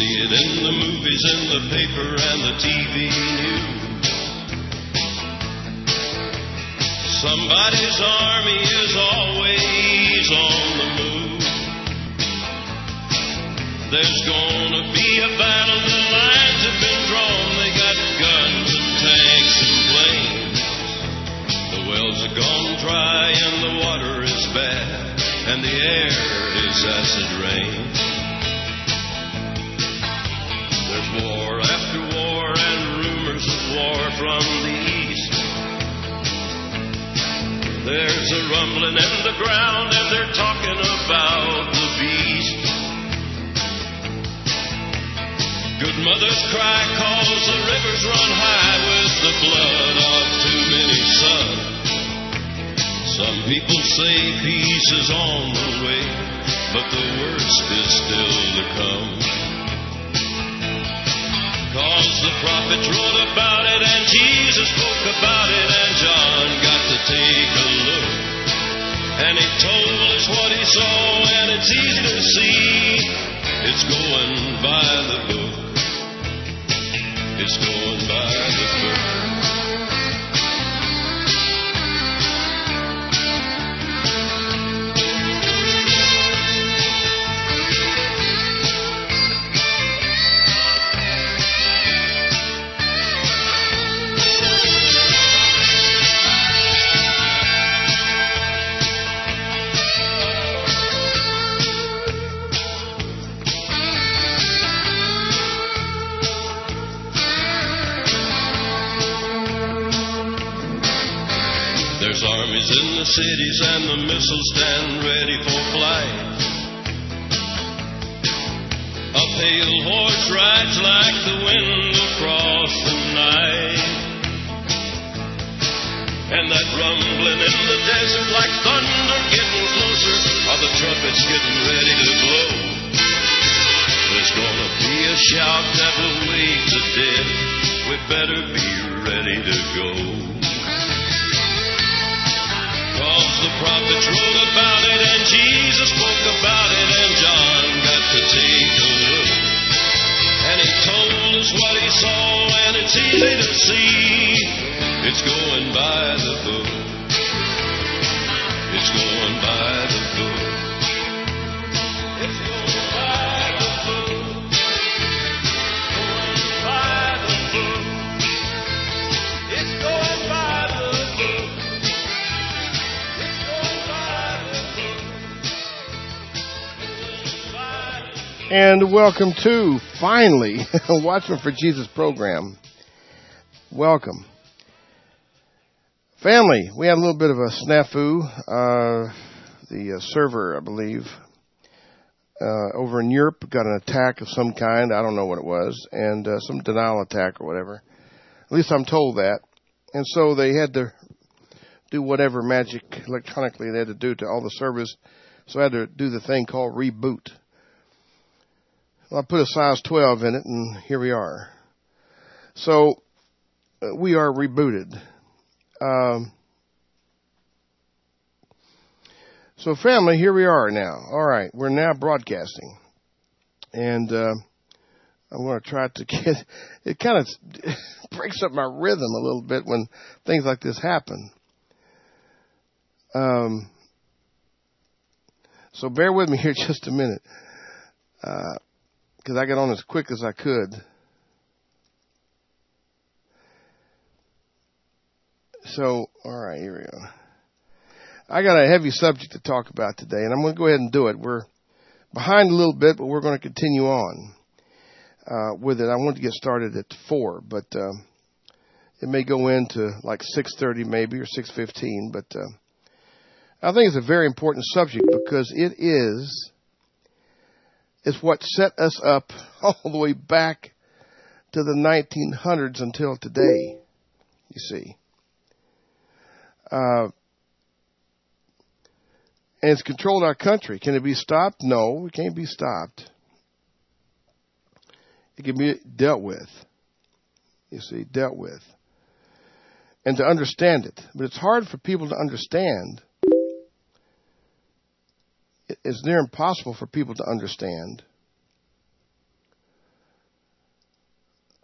see it in the movies, in the paper, and the TV news. Somebody's army is always on the move. There's gonna be a battle, the lines have been drawn. They got guns and tanks and planes. The wells are gone dry and the water is bad, and the air is acid rain. There's war after war and rumors of war from the east. There's a rumbling in the ground and they're talking about the beast. Good mothers cry 'cause the rivers run high with the blood of too many sons. Some people say peace is on the way, but the worst is still to come. 'Cause the prophets wrote about it and Jesus spoke about it, and John got to take a look. And he told us what he saw, and it's easy to see. It's going by the book. It's going by the book. There's armies in the cities and the missiles stand ready for flight. A pale horse rides like the wind across the night. And that rumbling in the desert like thunder getting closer, are the trumpets getting ready to blow. There's gonna be a shout that will wake the dead. We better be ready to go. 'Cause the prophets wrote about it and Jesus spoke about it, and John got to take a look. And he told us what he saw, and it's easy to see. It's going by the book. It's going by the book. It's going by the book. Going by the book. It's going by the book. And welcome to, finally, Watchman for Jesus program. Welcome. Family, we had a little bit of a snafu. The server, I believe, over in Europe got an attack of some kind. I don't know what it was. And some denial attack or whatever. At least I'm told that. And so they had to do whatever magic electronically they had to do to all the servers. So I had to do the thing called reboot. Well, I put a size 12 in it, and here we are. So, we are rebooted. So, family, here we are now. All right, we're now broadcasting. And I'm going to try to get... It kind of breaks up my rhythm a little bit when things like this happen. So, bear with me here just a minute. Because I got on as quick as I could. So, all right, here we go. I got a heavy subject to talk about today, and I'm going to go ahead and do it. We're behind a little bit, but we're going to continue on with it. I want to get started at 4, but it may go into like 6:30 maybe or 6:15. But I think it's a very important subject because it's what set us up all the way back to the 1900s until today, you see. And it's controlled our country. Can it be stopped? No, it can't be stopped. It can be dealt with, you see, dealt with. And to understand it. But it's hard for people to understand. It's near impossible for people to understand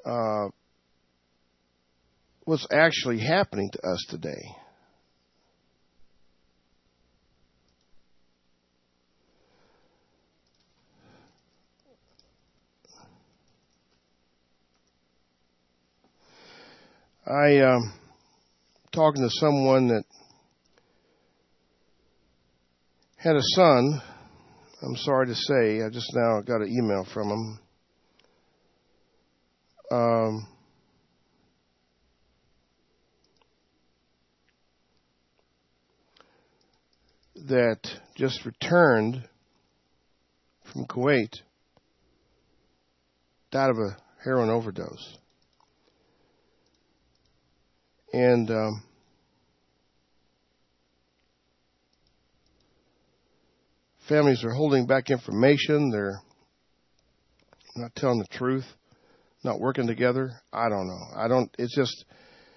what's actually happening to us today. I talking to someone that had a son. I'm sorry to say, I just now got an email from him. That just returned from Kuwait, died of a heroin overdose. And families are holding back information. They're not telling the truth, not working together. I don't know. It's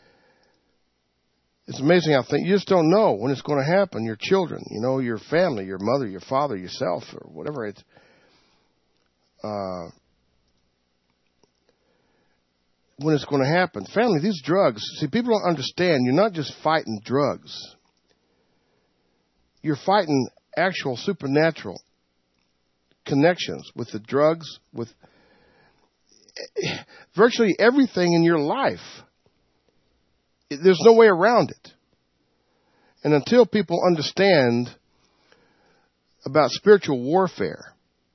amazing how you just don't know when it's going to happen. Your children, your family, your mother, your father, yourself, or whatever it's. When it's going to happen. Family, these drugs, see, people don't understand. You're not just fighting drugs. You're fighting actual supernatural connections with the drugs, with virtually everything in your life. There's no way around it. And until people understand about spiritual warfare,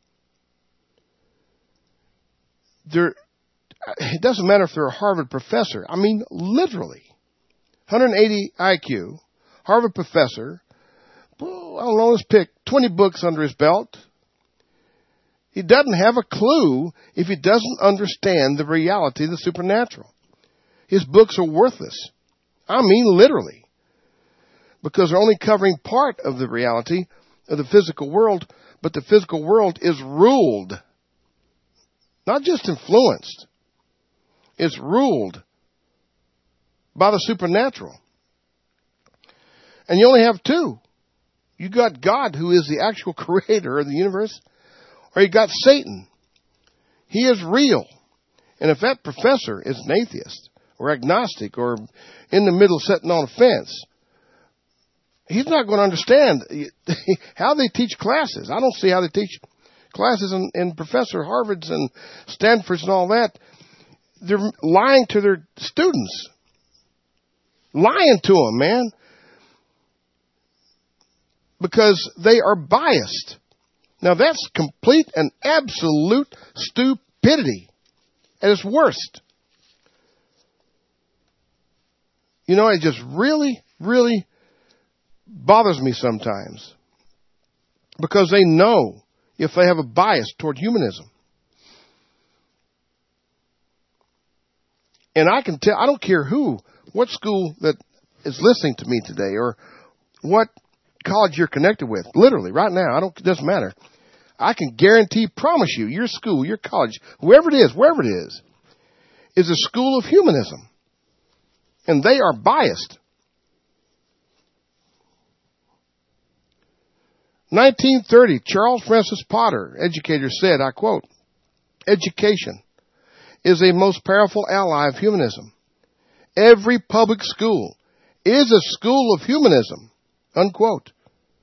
it doesn't matter if they're a Harvard professor. I mean, literally. 180 IQ, Harvard professor. I don't know, let's pick 20 books under his belt. He doesn't have a clue if he doesn't understand the reality of the supernatural. His books are worthless. I mean, literally. Because they're only covering part of the reality of the physical world, but the physical world is ruled, not just influenced. It's ruled by the supernatural. And you only have two. You got God, who is the actual creator of the universe, or you got Satan. He is real. And if that professor is an atheist or agnostic or in the middle sitting on a fence, he's not going to understand how they teach classes. I don't see how they teach classes in Professor Harvards and Stanfords and all that. They're lying to their students. Lying to them, man. Because they are biased. Now that's complete and absolute stupidity at its worst. It just really, really bothers me sometimes. Because they know if they have a bias toward humanism. And I can tell, I don't care what school that is listening to me today or what college you're connected with. Literally, right now, it doesn't matter. I can guarantee, promise you, your school, your college, wherever it is a school of humanism. And they are biased. 1930, Charles Francis Potter, educator, said, I quote, "Education is a most powerful ally of humanism. Every public school is a school of humanism," unquote.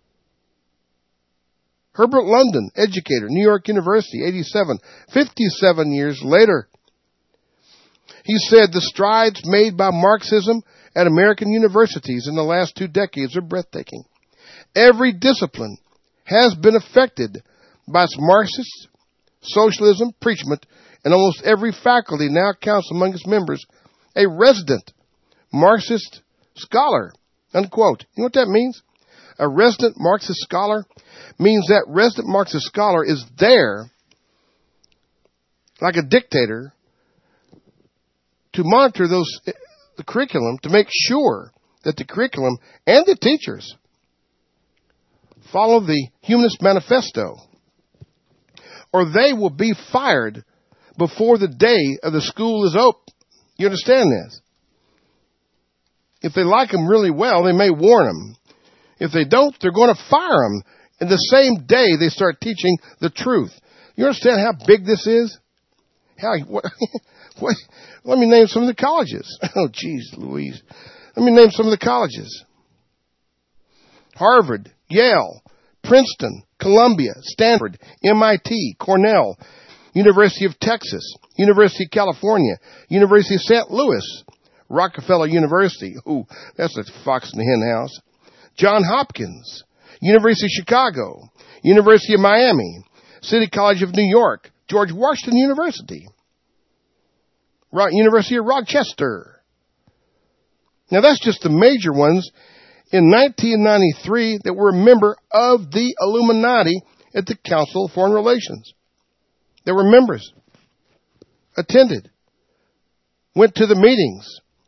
Herbert London, educator, New York University, 57 years later. He said, "The strides made by Marxism at American universities in the last 2 decades are breathtaking. Every discipline has been affected by Marxist socialism preachment, and almost every faculty now counts among its members a resident Marxist scholar," unquote. You know what that means? A resident Marxist scholar means that resident Marxist scholar is there like a dictator to monitor the curriculum, to make sure that the curriculum and the teachers follow the Humanist Manifesto, or they will be fired before the day of the school is open. You understand this? If they like them really well, they may warn them. If they don't, they're going to fire them in the same day they start teaching the truth. You understand how big this is? How? What? What? Let me name some of the colleges. Oh, geez, Louise. Let me name some of the colleges. Harvard, Yale, Princeton, Columbia, Stanford, MIT, Cornell, University of Texas, University of California, University of St. Louis, Rockefeller University. Ooh, that's a fox in the hen house. Johns Hopkins, University of Chicago, University of Miami, City College of New York, George Washington University, University of Rochester. Now, that's just the major ones in 1993 that were a member of the Illuminati at the Council of Foreign Relations. They were members, attended, went to the meetings.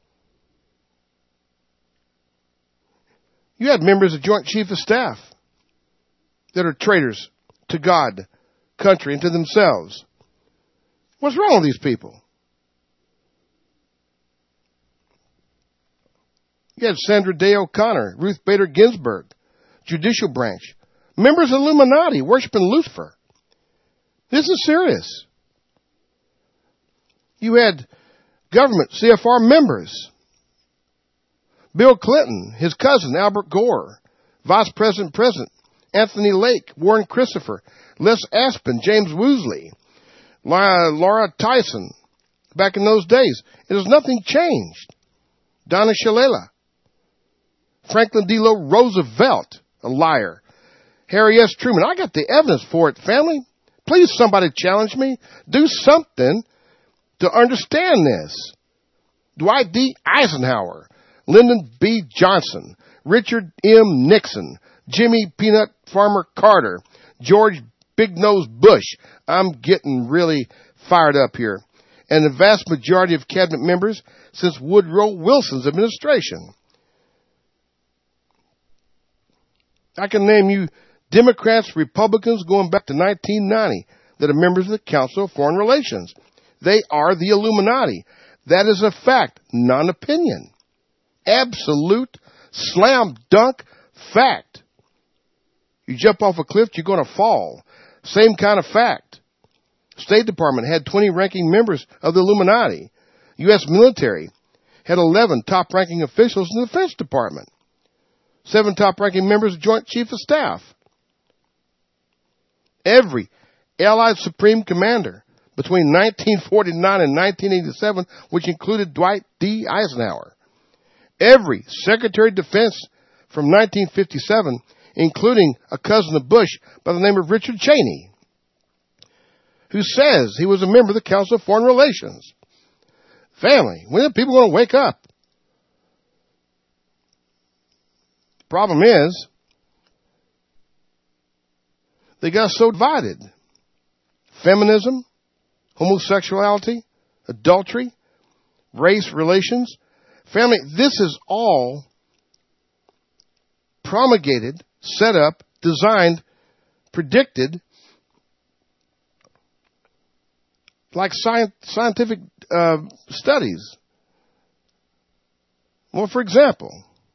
You had members of Joint Chief of Staff that are traitors to God, country, and to themselves. What's wrong with these people? You had Sandra Day O'Connor, Ruth Bader Ginsburg, Judicial Branch, members of Illuminati worshiping Lucifer. This is serious. You had government CFR members. Bill Clinton, his cousin Albert Gore, Vice President Anthony Lake, Warren Christopher, Les Aspin, James Woosley, Laura Tyson. Back in those days, it has nothing changed. Donna Shalala, Franklin D. Roosevelt, a liar. Harry S. Truman. I got the evidence for it, family. Please, somebody challenge me. Do something to understand this. Dwight D. Eisenhower, Lyndon B. Johnson, Richard M. Nixon, Jimmy Peanut Farmer Carter, George Big Nose Bush. I'm getting really fired up here. And the vast majority of cabinet members since Woodrow Wilson's administration. I can name you Democrats, Republicans going back to 1990 that are members of the Council of Foreign Relations. They are the Illuminati. That is a fact, not an opinion. Absolute, slam dunk fact. You jump off a cliff, you're going to fall. Same kind of fact. State Department had 20 ranking members of the Illuminati. U.S. military had 11 top-ranking officials in the Defense Department. 7 top-ranking members of Joint Chief of Staff. Every Allied Supreme Commander between 1949 and 1987, which included Dwight D. Eisenhower. Every Secretary of Defense from 1957, including a cousin of Bush by the name of Richard Cheney, who says he was a member of the Council of Foreign Relations. Family, when are people going to wake up? The problem is, they got so divided. Feminism, homosexuality, adultery, race relations. Family, this is all promulgated, set up, designed, predicted, like scientific studies. Well, for example,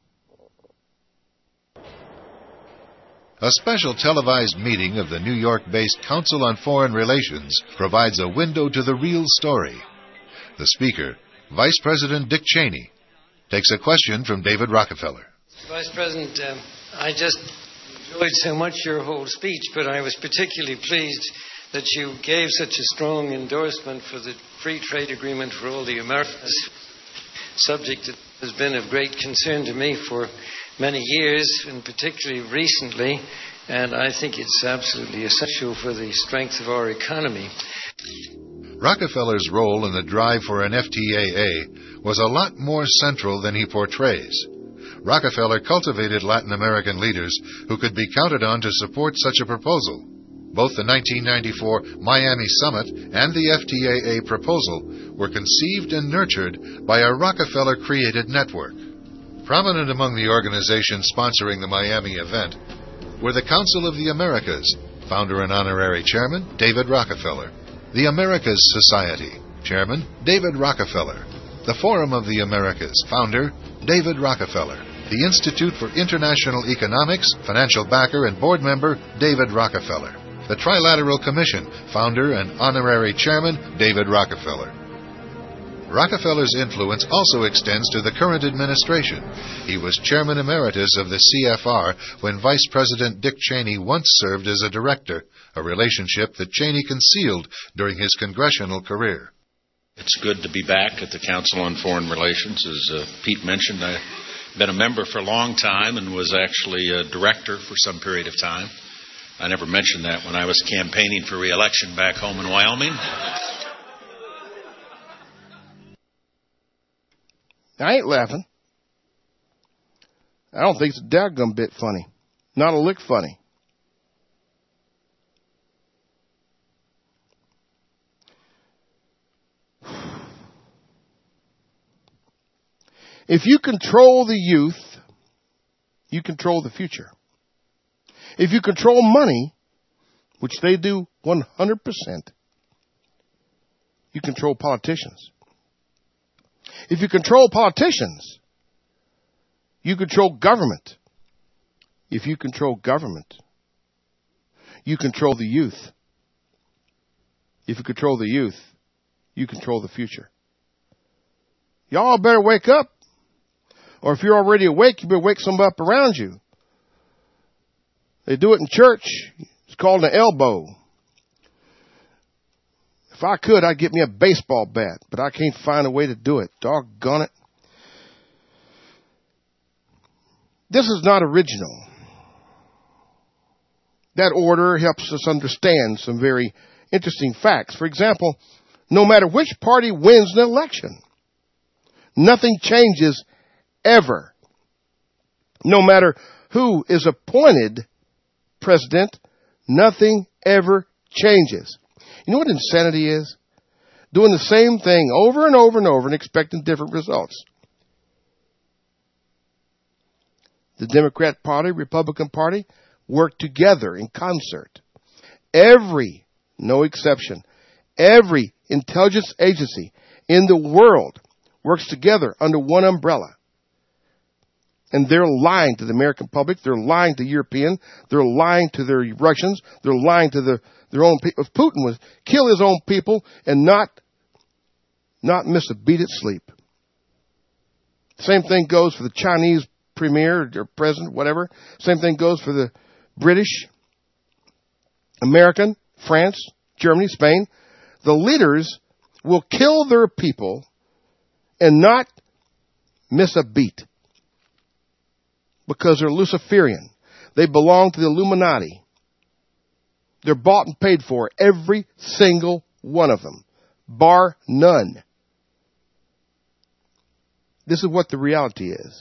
a special televised meeting of the New York-based Council on Foreign Relations provides a window to the real story. The speaker, Vice President Dick Cheney, takes a question from David Rockefeller. Vice President, I just enjoyed so much your whole speech, but I was particularly pleased that you gave such a strong endorsement for the free trade agreement for all the Americas, subject that has been of great concern to me for many years, and particularly recently, and I think it's absolutely essential for the strength of our economy. Rockefeller's role in the drive for an FTAA was a lot more central than he portrays. Rockefeller cultivated Latin American leaders who could be counted on to support such a proposal. Both the 1994 Miami Summit and the FTAA proposal were conceived and nurtured by a Rockefeller-created network. Prominent among the organizations sponsoring the Miami event were the Council of the Americas, founder and honorary chairman David Rockefeller, the Americas Society, chairman David Rockefeller, the Forum of the Americas, founder David Rockefeller, the Institute for International Economics, financial backer and board member David Rockefeller, the Trilateral Commission, founder and honorary chairman David Rockefeller. Rockefeller's influence also extends to the current administration. He was chairman emeritus of the CFR when Vice President Dick Cheney once served as a director, a relationship that Cheney concealed during his congressional career. It's good to be back at the Council on Foreign Relations. As Pete mentioned, I've been a member for a long time and was actually a director for some period of time. I never mentioned that when I was campaigning for re-election back home in Wyoming. I ain't laughing. I don't think it's a daggum bit funny. Not a lick funny. If you control the youth, you control the future. If you control money, which they do 100%, you control politicians. If you control politicians, you control government. If you control government, you control the youth. If you control the youth, you control the future. Y'all better wake up. Or if you're already awake, you better wake somebody up around you. They do it in church. It's called an elbow. If I could, I'd get me a baseball bat, but I can't find a way to do it. Doggone it. This is not original. That order helps us understand some very interesting facts. For example, no matter which party wins an election, nothing changes ever. No matter who is appointed president, nothing ever changes. You know what insanity is? Doing the same thing over and over and over and expecting different results. The Democrat Party, Republican Party work together in concert. No exception, every intelligence agency in the world works together under one umbrella. And they're lying to the American public. They're lying to Europeans. They're lying to their Russians. They're lying to their own people. If Putin would kill his own people and not miss a beat at sleep. Same thing goes for the Chinese premier or president, whatever. Same thing goes for the British, American, France, Germany, Spain. The leaders will kill their people and not miss a beat. Because they're Luciferian. They belong to the Illuminati. They're bought and paid for, every single one of them, bar none. This is what the reality is.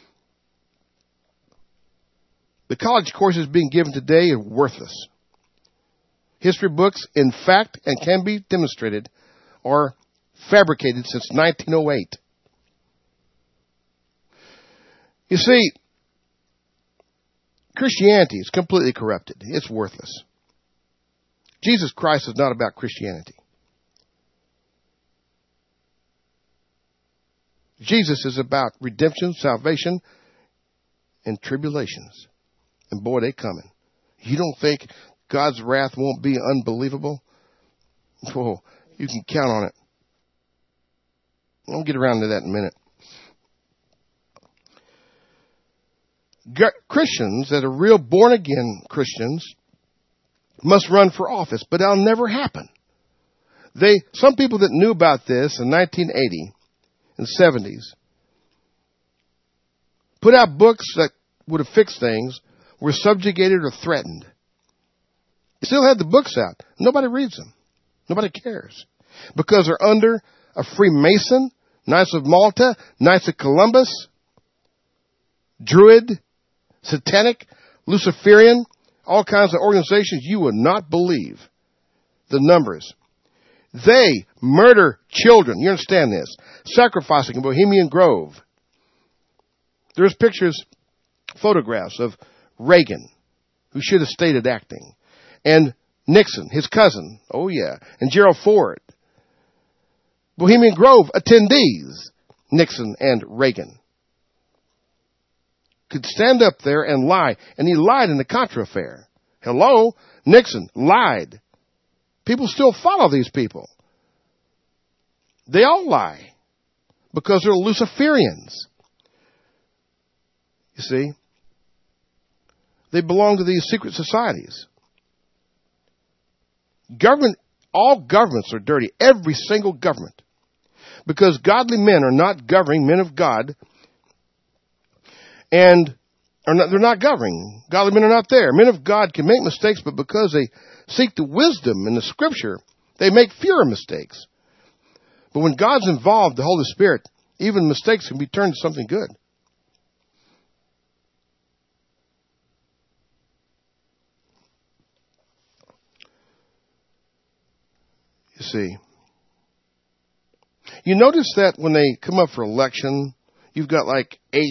The college courses being given today are worthless. History books, in fact, and can be demonstrated, are fabricated since 1908. You see, Christianity is completely corrupted. It's worthless. Jesus Christ is not about Christianity. Jesus is about redemption, salvation, and tribulations. And boy, they coming. You don't think God's wrath won't be unbelievable? Whoa, you can count on it. I'll get around to that in a minute. Christians that are real born-again Christians must run for office, but that'll never happen. Some people that knew about this in 1980 and 70s put out books that would have fixed things, were subjugated or threatened. They still had the books out. Nobody reads them. Nobody cares. Because they're under a Freemason, Knights of Malta, Knights of Columbus, Druid, Satanic, Luciferian, all kinds of organizations you would not believe the numbers. They murder children. You understand this? Sacrificing in Bohemian Grove. There's pictures, photographs of Reagan, who should have stayed at acting, and Nixon, his cousin, oh yeah, and Gerald Ford. Bohemian Grove attendees, Nixon and Reagan, could stand up there and lie, and he lied in the Contra affair. Hello? Nixon lied. People still follow these people. They all lie because they're Luciferians. You see? They belong to these secret societies. All governments are dirty. Every single government. Because godly men are not governing men of God. And they're not governing. Godly men are not there. Men of God can make mistakes, but because they seek the wisdom in the Scripture, they make fewer mistakes. But when God's involved, the Holy Spirit, even mistakes can be turned to something good. You see. You notice that when they come up for election, you've got like 8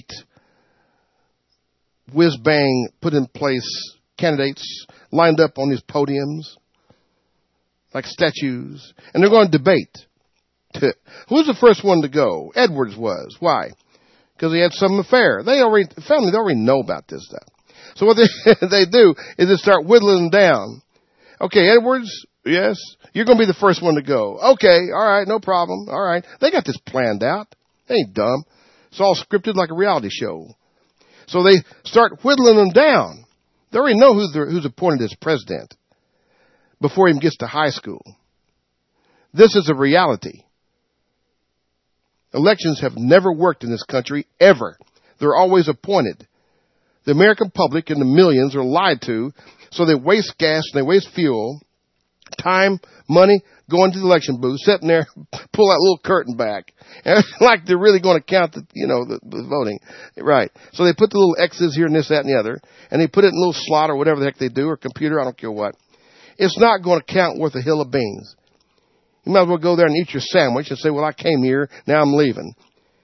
whiz-bang put in place candidates lined up on these podiums like statues, and they're going to debate. Who's the first one to go? Edwards was. Why? Because he had some affair. They already know about this stuff. So what they do is they start whittling them down. Okay, Edwards, yes, you're going to be the first one to go. Okay, all right, no problem. All right. They got this planned out. They ain't dumb. It's all scripted like a reality show. So they start whittling them down. They already know who's appointed as president before he even gets to high school. This is a reality. Elections have never worked in this country, ever. They're always appointed. The American public and the millions are lied to, so they waste gas and they waste fuel, time, money, going to the election booth, sitting there, pull that little curtain back. And like they're really going to count the voting. Right. So they put the little X's here and this, that, and the other, and they put it in a little slot or whatever the heck they do, or computer, I don't care what. It's not going to count worth a hill of beans. You might as well go there and eat your sandwich and say, well, I came here, now I'm leaving.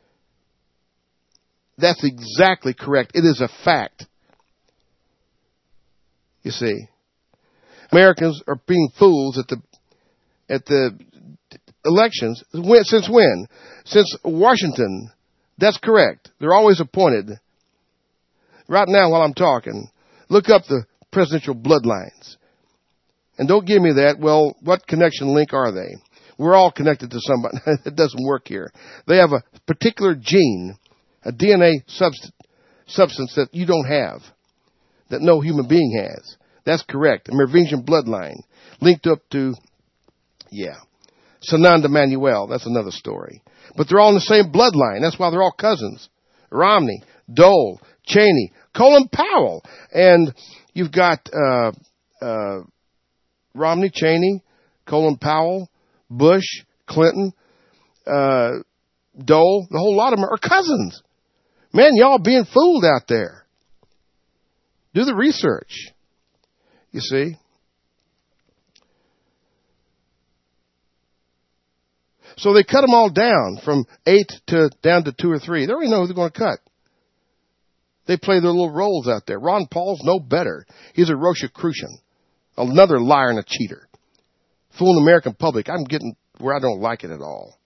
That's exactly correct. It is a fact. You see, Americans are being fools at the elections. Since when? Since Washington. That's correct. They're always appointed. Right now, while I'm talking, look up the presidential bloodlines. And don't give me that, well, what connection link are they? We're all connected to somebody. It doesn't work here. They have a particular gene, a DNA substance that you don't have, that no human being has. That's correct. A Merovingian bloodline linked up to, Sananda Manuel. That's another story. But they're all in the same bloodline. That's why they're all cousins. Romney, Dole, Cheney, Colin Powell. And you've got Romney, Cheney, Colin Powell, Bush, Clinton, Dole. The whole lot of them are cousins. Man, y'all being fooled out there. Do the research. You see? So they cut them all down from 8 down to 2 or 3. They already know who they're going to cut. They play their little roles out there. Ron Paul's no better. He's a Rosicrucian, another liar and a cheater. Fooling the American public. I'm getting where I don't like it at all.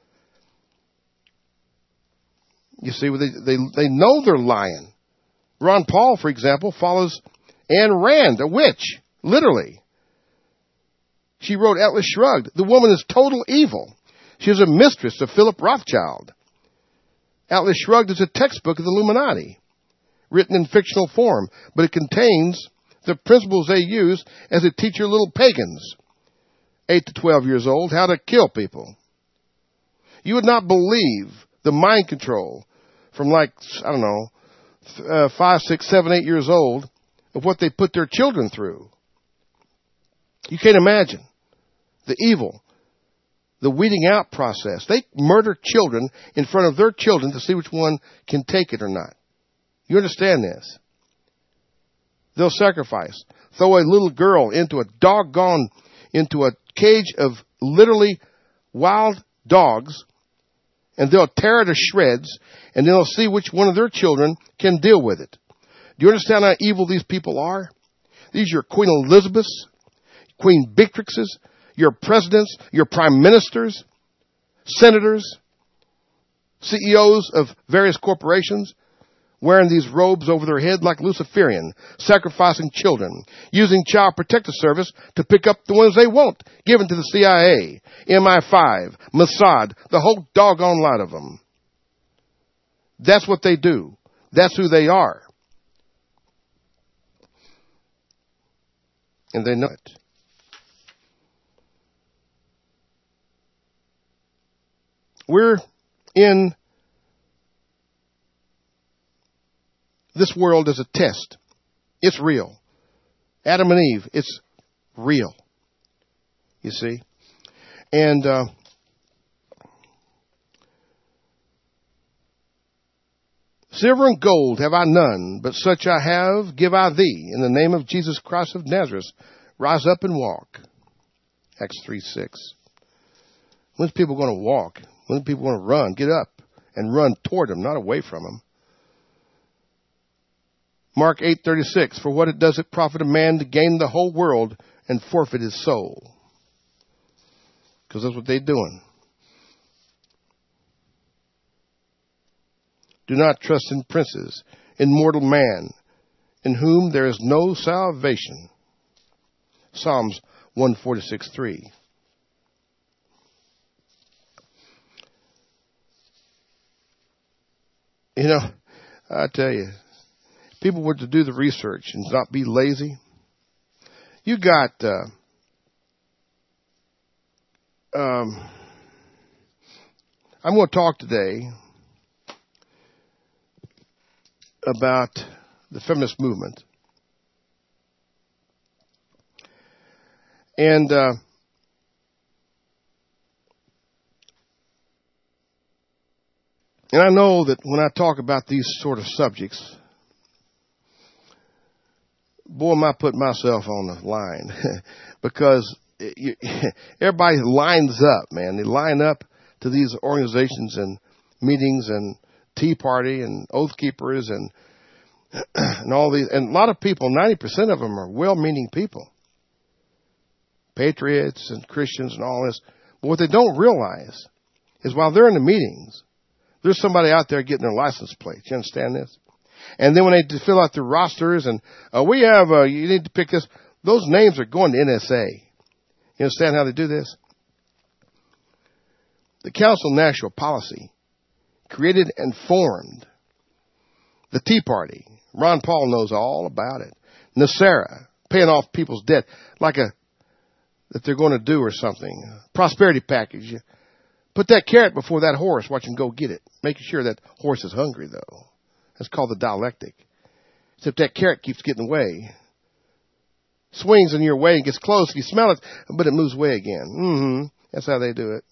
You see, they know they're lying. Ron Paul, for example, follows Ayn Rand, a witch, literally. She wrote Atlas Shrugged. The woman is total evil. She is a mistress of Philip Rothschild. Atlas Shrugged is a textbook of the Illuminati, written in fictional form, but it contains the principles they use as they teach your little pagans, 8 to 12 years old, how to kill people. You would not believe the mind control from 5, 6, 7, 8 years old of what they put their children through. You can't imagine the evil, the weeding out process. They murder children in front of their children to see which one can take it or not. You understand this? They'll sacrifice. Throw a little girl into a cage of literally wild dogs, and they'll tear it to shreds, and they'll see which one of their children can deal with it. Do you understand how evil these people are? These are Queen Elizabeths, Queen Beatrixes, your presidents, your prime ministers, senators, CEOs of various corporations. wearing these robes over their head like Luciferian, sacrificing children, using Child Protective Service to pick up the ones they want, given to the CIA, MI5, Mossad, the whole doggone lot of them. That's what they do. That's who they are. And they know it. We're in this world as a test. It's real. Adam and Eve, it's real. You see? And silver and gold have I none, but such I have give I thee. In the name of Jesus Christ of Nazareth, rise up and walk. Acts 3:6. When's people going to walk? When's people going to run? Get up and run toward them, not away from them. Mark 8:36. For what does it profit a man to gain the whole world and forfeit his soul? Because that's what they're doing. Do not trust in princes, in mortal man, in whom there is no salvation. Psalms 146:3. You know, I tell you, people were to do the research and not be lazy. You got, I'm going to talk today about the feminist movement. And I know that when I talk about these sort of subjects, boy, am I putting myself on the line because everybody lines up, man. They line up to these organizations and meetings and Tea Party and Oath Keepers and all these. And a lot of people, 90% of them are well-meaning people. Patriots and Christians and all this. But what they don't realize is while they're in the meetings, there's somebody out there getting their license plate. You understand this? And then when they fill out their rosters and we have, you need to pick this, those names are going to NSA. You understand how they do this? The Council of National Policy created and formed the Tea Party. Ron Paul knows all about it. NESARA, paying off people's debt like that they're going to do or something. Prosperity package. Put that carrot before that horse. Watch him go get it. Making sure that horse is hungry, though. That's called the dialectic. Except that carrot keeps getting away. Swings in your way and gets close. You smell it, but it moves away again. That's how they do it.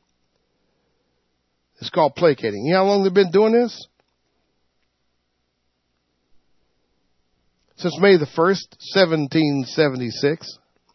It's called placating. You know how long they've been doing this? Since May the 1st, 1776.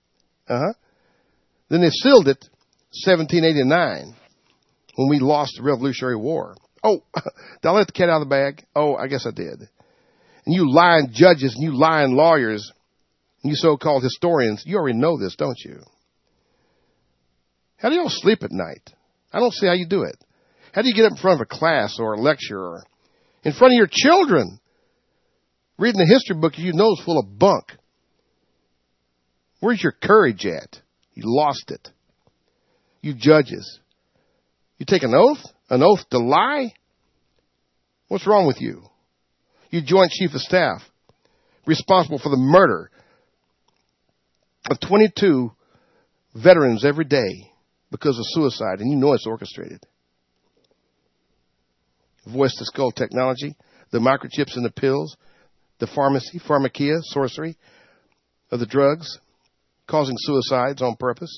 Then they sealed it 1789 when we lost the Revolutionary War. Oh, did I let the cat out of the bag? Oh, I guess I did. And you lying judges and you lying lawyers and you so-called historians, you already know this, don't you? How do y'all sleep at night? I don't see how you do it. How do you get up in front of a class or a lecture or in front of your children? Reading a history book you know is full of bunk. Where's your courage at? You lost it. You judges. You take an oath? An oath to lie? What's wrong with you? You Joint Chief of Staff, responsible for the murder of 22 veterans every day because of suicide, and you know it's orchestrated. Voice-to-skull technology, the microchips in the pills, the pharmakia, sorcery of the drugs, causing suicides on purpose.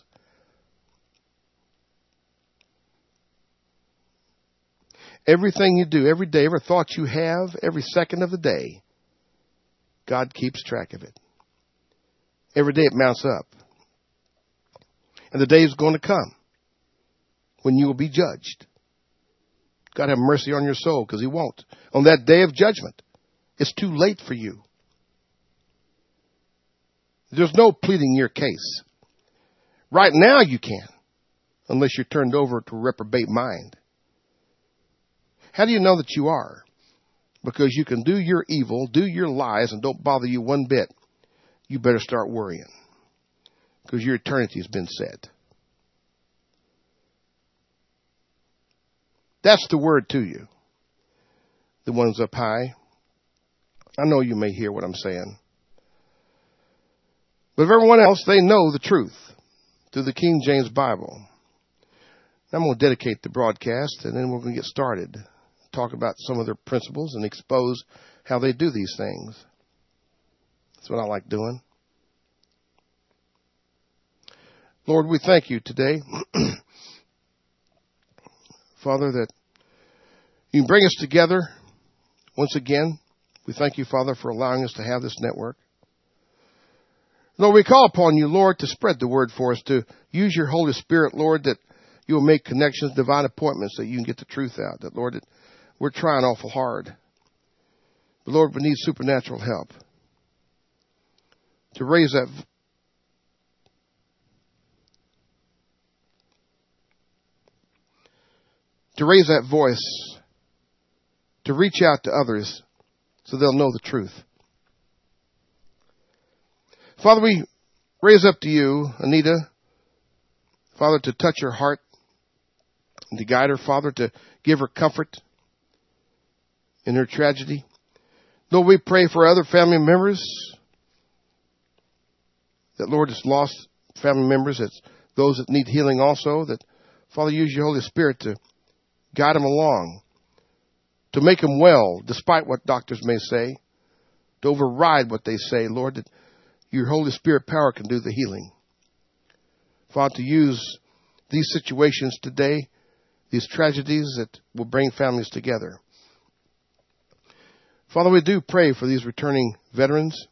Everything you do, every day, every thought you have, every second of the day, God keeps track of it. Every day it mounts up. And the day is going to come when you will be judged. God have mercy on your soul, because He won't. On that day of judgment, it's too late for you. There's no pleading your case. Right now you can, unless you're turned over to a reprobate mind. How do you know that you are? because you can do your evil, do your lies, and don't bother you one bit, you better start worrying, because your eternity has been set. That's the word to you, the ones up high. I know you may hear what I'm saying. But if everyone else, they know the truth through the King James Bible. I'm going to dedicate the broadcast, and then we're going to get started. Talk about some of their principles and expose how they do these things. That's what I like doing. Lord, we thank you today, Father, that you bring us together once again. We thank you, Father, for allowing us to have this network. Lord, we call upon you, Lord, to spread the word for us, to use your Holy Spirit, Lord, that you will make connections, divine appointments, that you can get the truth out. That, Lord, that we're trying awful hard. But, Lord, we need supernatural help to raise that voice, to reach out to others so they'll know the truth. Father, we raise up to you, Anita, Father, to touch her heart and to guide her, Father, to give her comfort in her tragedy. Lord, we pray for other family members that, Lord, has lost family members, that's those that need healing also, that, Father, use your Holy Spirit to guide them along, to make them well, despite what doctors may say, to override what they say, Lord, that your Holy Spirit power can do the healing. Father, to use these situations today, these tragedies that will bring families together. Father, we do pray for these returning veterans.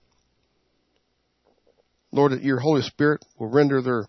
Lord, that your Holy Spirit will render their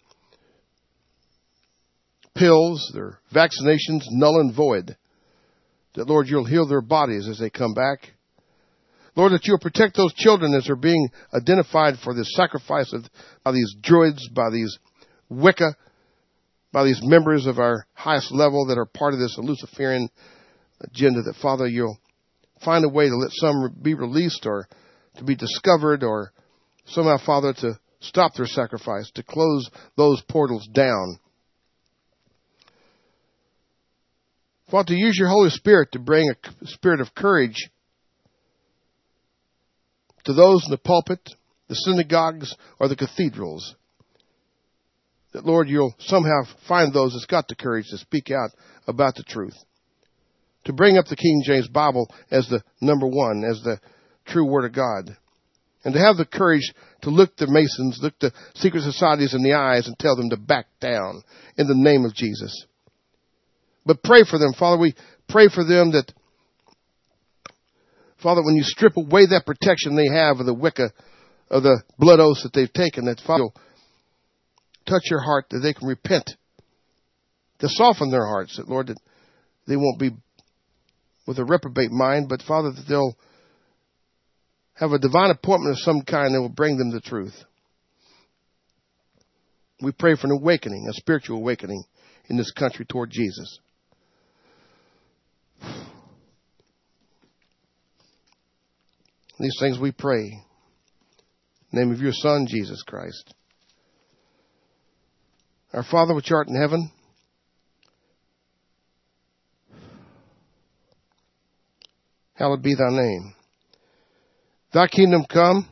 pills, their vaccinations null and void. That, Lord, you'll heal their bodies as they come back. Lord, that you'll protect those children as they're being identified for the sacrifice by these droids, by these Wicca, by these members of our highest level that are part of this Luciferian agenda, that, Father, you'll find a way to let some be released or to be discovered, or somehow, Father, to stop their sacrifice, to close those portals down. Father, to use your Holy Spirit to bring a spirit of courage to those in the pulpit, the synagogues, or the cathedrals. That, Lord, you'll somehow find those that's got the courage to speak out about the truth. To bring up the King James Bible as the number one, as the true Word of God. And to have the courage to look the Masons, look the secret societies in the eyes and tell them to back down in the name of Jesus. But pray for them, Father. We pray for them that, Father, when you strip away that protection they have of the Wicca, of the blood oaths that they've taken, that, Father, you'll touch your heart that they can repent, to soften their hearts, that, Lord, that they won't be with a reprobate mind, but, Father, that they'll have a divine appointment of some kind that will bring them the truth. We pray for an awakening, a spiritual awakening in this country toward Jesus. These things we pray in the name of your Son, Jesus Christ. Our Father which art in heaven, hallowed be thy name. Thy kingdom come,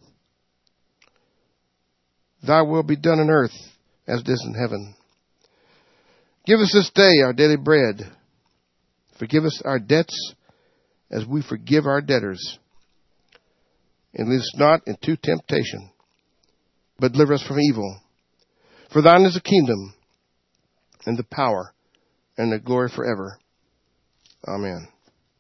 thy will be done on earth as it is in heaven. Give us this day our daily bread. Forgive us our debts as we forgive our debtors. And lead us not into temptation, but deliver us from evil. For thine is the kingdom, and the power, and the glory forever. Amen.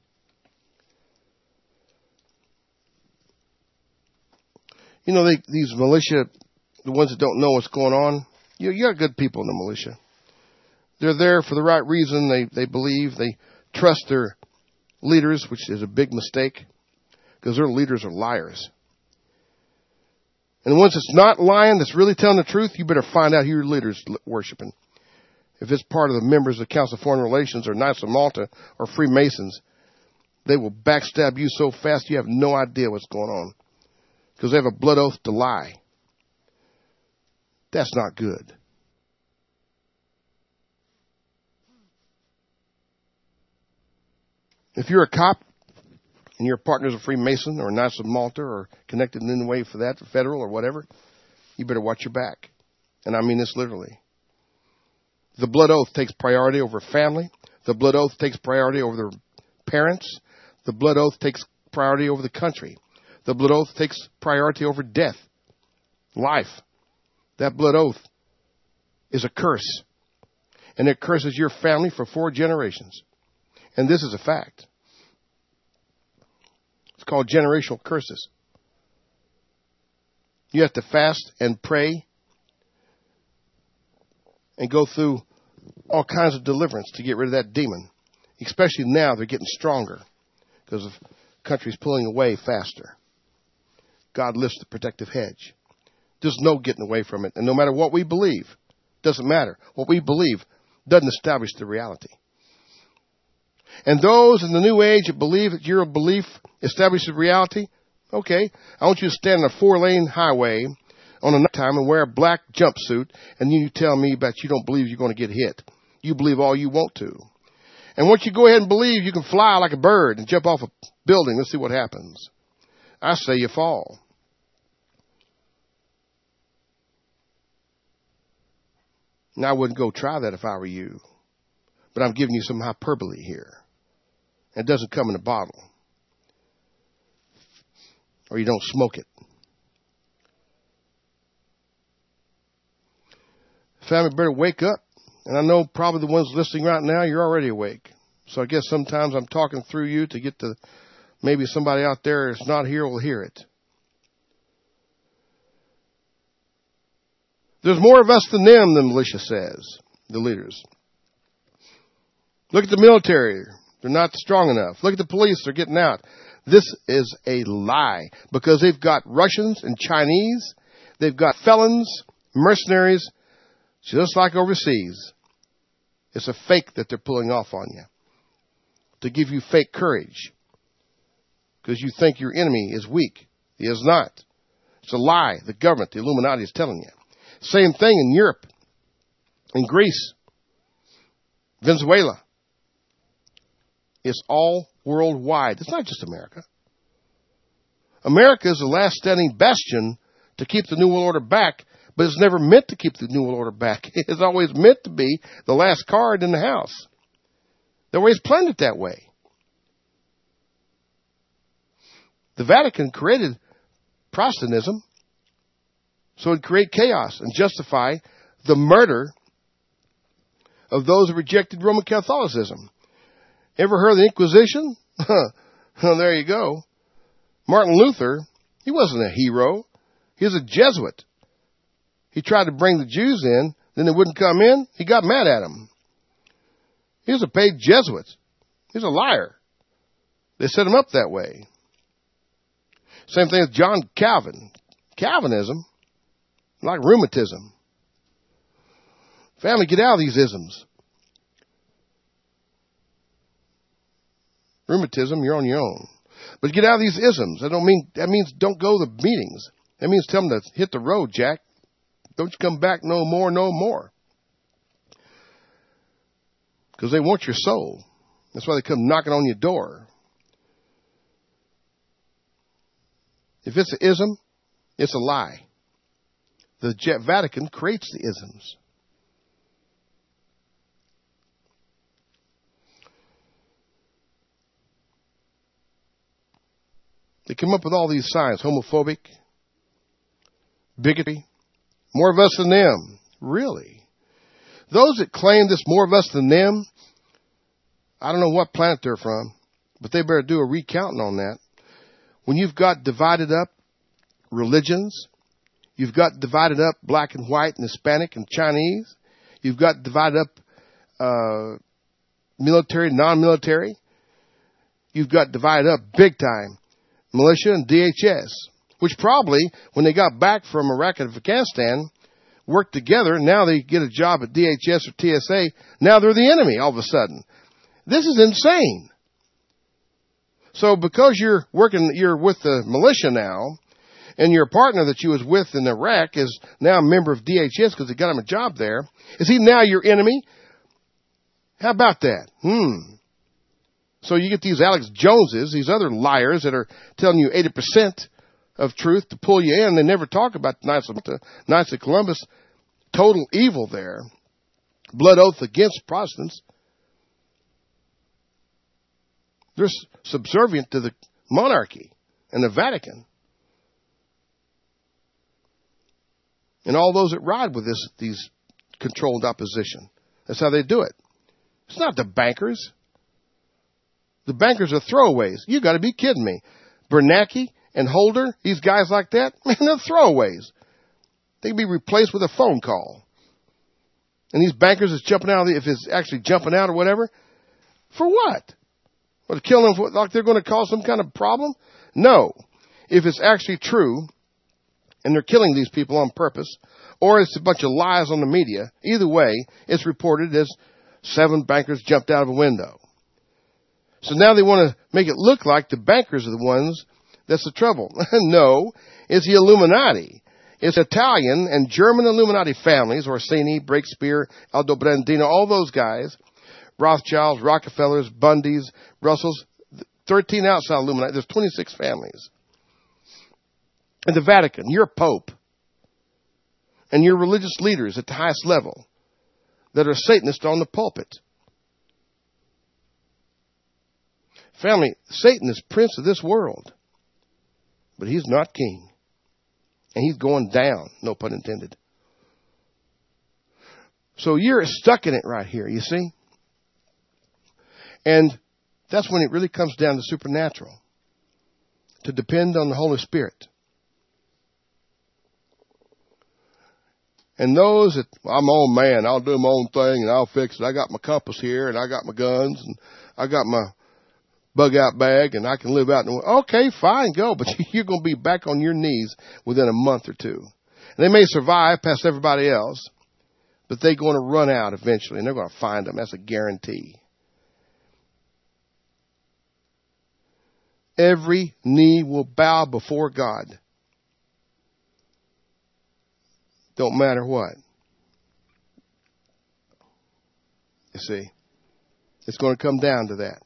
You know, these militia, the ones that don't know what's going on, you got good people in the militia. They're there for the right reason. They believe, they trust their leaders, which is a big mistake, because their leaders are liars. And once it's not lying, that's really telling the truth, you better find out who your leader's worshiping. If it's part of the members of the Council of Foreign Relations or Knights of Malta or Freemasons, They will backstab you so fast you have no idea what's going on because they have a blood oath to lie. That's not good. If you're a cop and your partner's a Freemason or a Knights of Malta or connected in any way for that, federal or whatever, you better watch your back. And I mean this literally. The blood oath takes priority over family. The blood oath takes priority over their parents. The blood oath takes priority over the country. The blood oath takes priority over death, life. That blood oath is a curse. And it curses your family for 4 generations. And this is a fact. It's called generational curses. You have to fast and pray and go through all kinds of deliverance to get rid of that demon. Especially now they're getting stronger because the country's pulling away faster. God lifts the protective hedge. There's no getting away from it. And no matter what we believe, doesn't matter. What we believe doesn't establish the reality. And those in the new age that believe that your belief establishes reality, okay, I want you to stand on a 4-lane highway on a night time and wear a black jumpsuit, and you tell me about you don't believe you're going to get hit. You believe all you want to. And once you go ahead and believe you can fly like a bird and jump off a building, let's see what happens. I say you fall. Now, I wouldn't go try that if I were you. But I'm giving you some hyperbole here. It doesn't come in a bottle. Or you don't smoke it. Family, better wake up. And I know probably the ones listening right now, you're already awake. So I guess sometimes I'm talking through you to get to maybe somebody out there that's not here will hear it. There's more of us than them, the militia says, the leaders. Look at the military. They're not strong enough. Look at the police. They're getting out. This is a lie because they've got Russians and Chinese. They've got felons, mercenaries, just like overseas. It's a fake that they're pulling off on you to give you fake courage because you think your enemy is weak. He is not. It's a lie. The government, the Illuminati is telling you. Same thing in Europe, in Greece, Venezuela. It's all worldwide. It's not just America. America is the last standing bastion to keep the New World Order back, but it's never meant to keep the New World Order back. It's always meant to be the last card in the house. They always planned it that way. The Vatican created Protestantism so it'd create chaos and justify the murder of those who rejected Roman Catholicism. Ever heard of the Inquisition? Well, there you go. Martin Luther, he wasn't a hero. He was a Jesuit. He tried to bring the Jews in, then they wouldn't come in. He got mad at them. He was a paid Jesuit. He's a liar. They set him up that way. Same thing with John Calvin. Calvinism, like rheumatism. Family, get out of these isms. Rheumatism, you're on your own. But get out of these isms. That means don't go to the meetings. That means tell them to hit the road, Jack. Don't you come back no more, no more. Because they want your soul. That's why they come knocking on your door. If it's an ism, it's a lie. The Vatican creates the isms. They come up with all these signs, homophobic, bigotry, more of us than them. Really? Those that claim this more of us than them, I don't know what planet they're from, but they better do a recounting on that. When you've got divided up religions, you've got divided up black and white and Hispanic and Chinese, you've got divided up military, non-military, you've got divided up big time militia and DHS, which probably, when they got back from Iraq and Afghanistan, worked together. Now they get a job at DHS or TSA. Now they're the enemy all of a sudden. This is insane. So because you're with the militia now, and your partner that you was with in Iraq is now a member of DHS because they got him a job there, is he now your enemy? How about that? So you get these Alex Joneses, these other liars that are telling you 80% of truth to pull you in. They never talk about the Knights of Columbus. Total evil there. Blood oath against Protestants. They're subservient to the monarchy and the Vatican. And all those that ride with these controlled opposition. That's how they do it. It's not the bankers. The bankers are throwaways. You got to be kidding me. Bernanke and Holder, these guys like that, man, they're throwaways. They can be replaced with a phone call. And these bankers is jumping out, if it's actually jumping out or whatever, for what? What, to kill them like they're going to cause some kind of problem? No. If it's actually true, and they're killing these people on purpose, or it's a bunch of lies on the media, either way, it's reported as 7 bankers jumped out of a window. So now they want to make it look like the bankers are the ones that's the trouble. No, it's the Illuminati. It's Italian and German Illuminati families, Orsini, Breakspear, Aldobrandino, all those guys, Rothschilds, Rockefellers, Bundys, Russells, 13 outside Illuminati. There's 26 families. And the Vatican, your Pope, and your religious leaders at the highest level that are Satanists on the pulpit. Family, Satan is prince of this world, but he's not king. And he's going down, no pun intended. So you're stuck in it right here, you see? And that's when it really comes down to supernatural. To depend on the Holy Spirit. And those that, I'm own man, I'll do my own thing and I'll fix it. I got my compass here and I got my guns and I got my bug out bag and I can live out. Okay, fine, go. But you're going to be back on your knees within a month or two. And they may survive past everybody else, but they're going to run out eventually and they're going to find them. That's a guarantee. Every knee will bow before God. Don't matter what. You see, it's going to come down to that.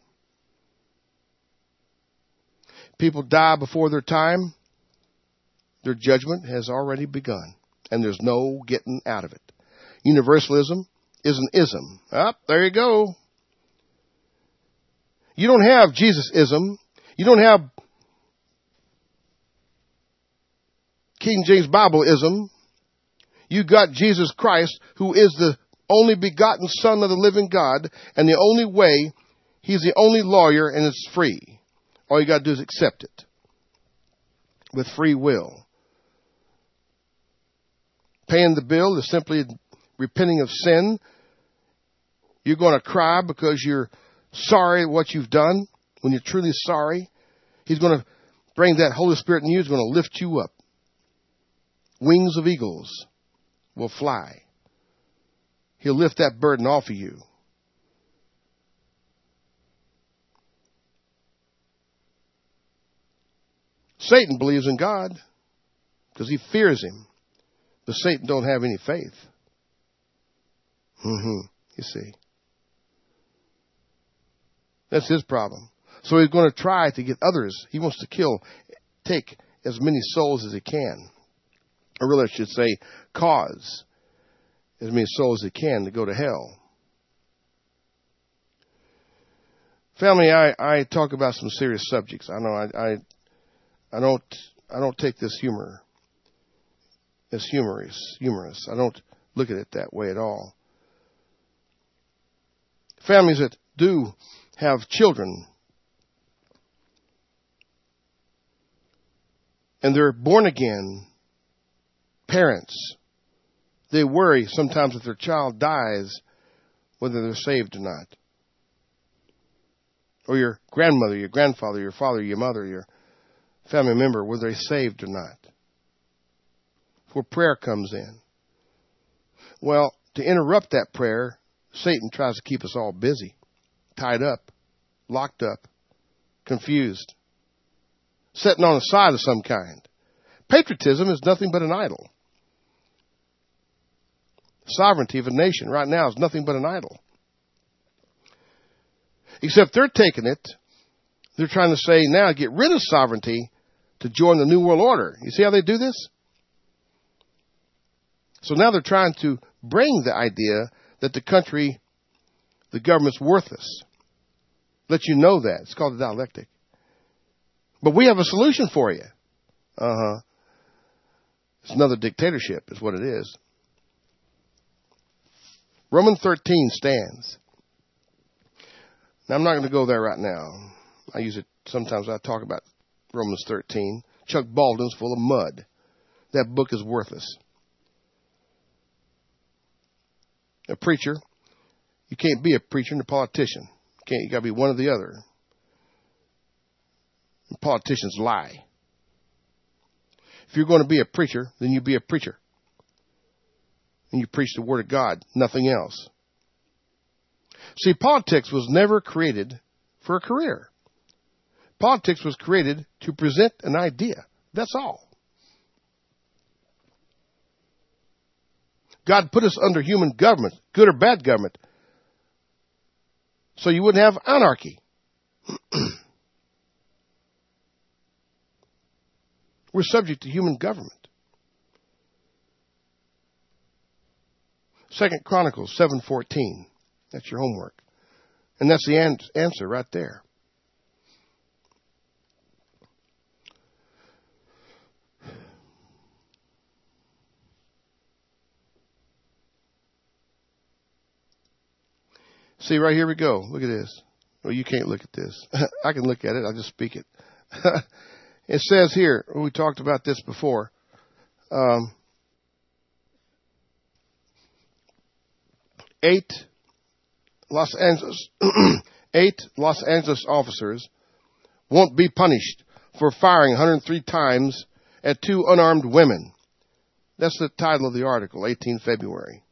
People die before their time. Their judgment has already begun. And there's no getting out of it. Universalism is an ism. There you go. You don't have Jesus-ism. You don't have King James Bible-ism. You got Jesus Christ, who is the only begotten Son of the living God, and the only way, he's the only lawyer, and it's free. All you got to do is accept it with free will. Paying the bill is simply repenting of sin. You're going to cry because you're sorry what you've done. When you're truly sorry, he's going to bring that Holy Spirit in you. He's going to lift you up. Wings of eagles will fly. He'll lift that burden off of you. Satan believes in God because he fears him. But Satan don't have any faith. You see. That's his problem. So he's going to try to get others. He wants to take as many souls as he can. Or really I should say, cause as many souls as he can to go to hell. Family, I talk about some serious subjects. I know I don't take this humor as humorous. I don't look at it that way at all. Families that do have children and they're born again parents, they worry sometimes if their child dies whether they're saved or not. Or your grandmother, your grandfather, your father, your mother, your family member, whether they're saved or not. Where prayer comes in. Well, to interrupt that prayer, Satan tries to keep us all busy, tied up, locked up, confused, sitting on a side of some kind. Patriotism is nothing but an idol. Sovereignty of a nation right now is nothing but an idol. Except they're taking it, they're trying to say now get rid of sovereignty to join the New World Order. You see how they do this? So now they're trying to bring the idea that the government's worthless. Let you know that. It's called the dialectic. But we have a solution for you. It's another dictatorship is what it is. Romans 13 stands. Now, I'm not going to go there right now. I use it sometimes. I talk about Romans 13. Chuck Baldwin's full of mud. That book is worthless. A preacher, you can't be a preacher and a politician. You got to be one or the other. And politicians lie. If you're going to be a preacher, then you be a preacher. And you preach the Word of God, nothing else. See, politics was never created for a career. Politics was created to present an idea. That's all. God put us under human government, good or bad government, so you wouldn't have anarchy. We're subject to human government. 2 Chronicles 7:14. That's your homework. And that's the answer right there. See, right here we go. Look at this. Well, you can't look at this. I can look at it. I'll just speak it. It says here, we talked about this before. 8 Los Angeles officers won't be punished for firing 103 times at 2 unarmed women. That's the title of the article, 18 February.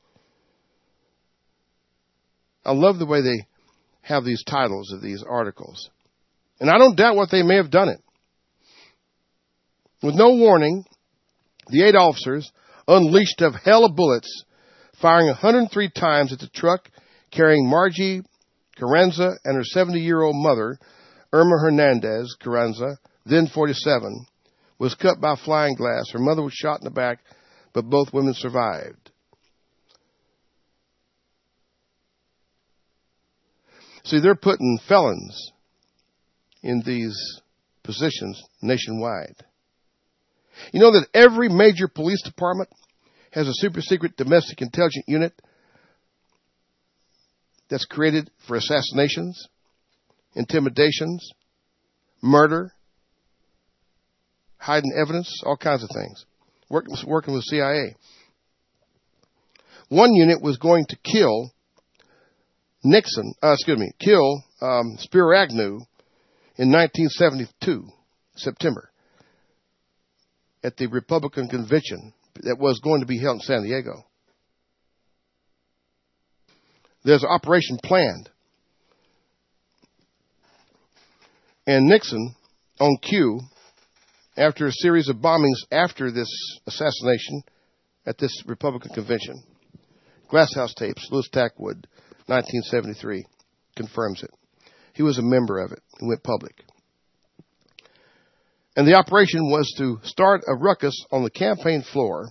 I love the way they have these titles of these articles. And I don't doubt what they may have done it. With no warning, the 8 officers unleashed a hail of bullets, firing 103 times at the truck carrying Margie Carranza and her 70-year-old mother, Irma Hernandez Carranza, then 47, was cut by flying glass. Her mother was shot in the back, but both women survived. See, they're putting felons in these positions nationwide. You know that every major police department has a super secret domestic intelligence unit that's created for assassinations, intimidations, murder, hiding evidence, all kinds of things. Working with CIA. One unit was going to kill Spiro Agnew in 1972, September, at the Republican convention that was going to be held in San Diego. There's an operation planned. And Nixon, on cue, after a series of bombings after this assassination at this Republican convention, Glasshouse tapes, Louis Tackwood, 1973, confirms it. He was a member of it. It went public. And the operation was to start a ruckus on the campaign floor.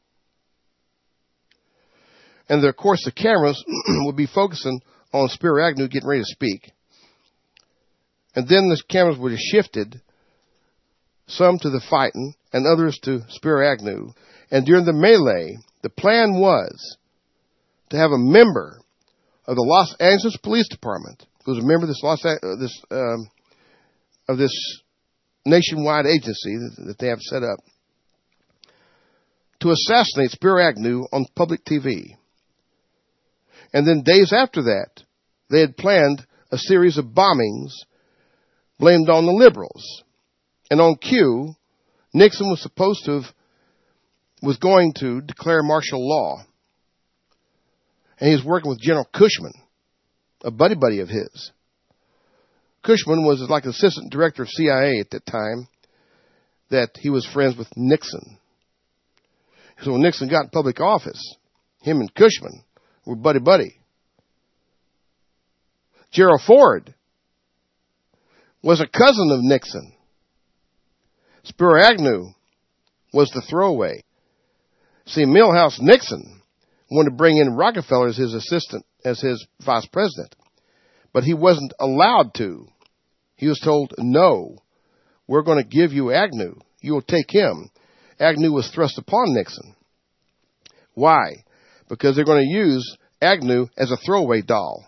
And of course, the cameras would be focusing on Spiro Agnew getting ready to speak. And then the cameras would have shifted, some to the fighting and others to Spiro Agnew. And during the melee, the plan was to have a member of the Los Angeles Police Department, who was a member of this nationwide agency that they have set up, to assassinate Spiro Agnew on public TV. And then days after that, they had planned a series of bombings blamed on the liberals. And on cue, Nixon was going to declare martial law. And he was working with General Cushman, a buddy of his. Cushman was like assistant director of CIA at that time, that he was friends with Nixon. So when Nixon got in public office, him and Cushman were buddy-buddy. Gerald Ford was a cousin of Nixon. Spiro Agnew was the throwaway. See, Milhouse Nixon wanted to bring in Rockefeller as his assistant, as his vice president. But he wasn't allowed to. He was told, no, we're going to give you Agnew. You will take him. Agnew was thrust upon Nixon. Why? Because they're going to use Agnew as a throwaway doll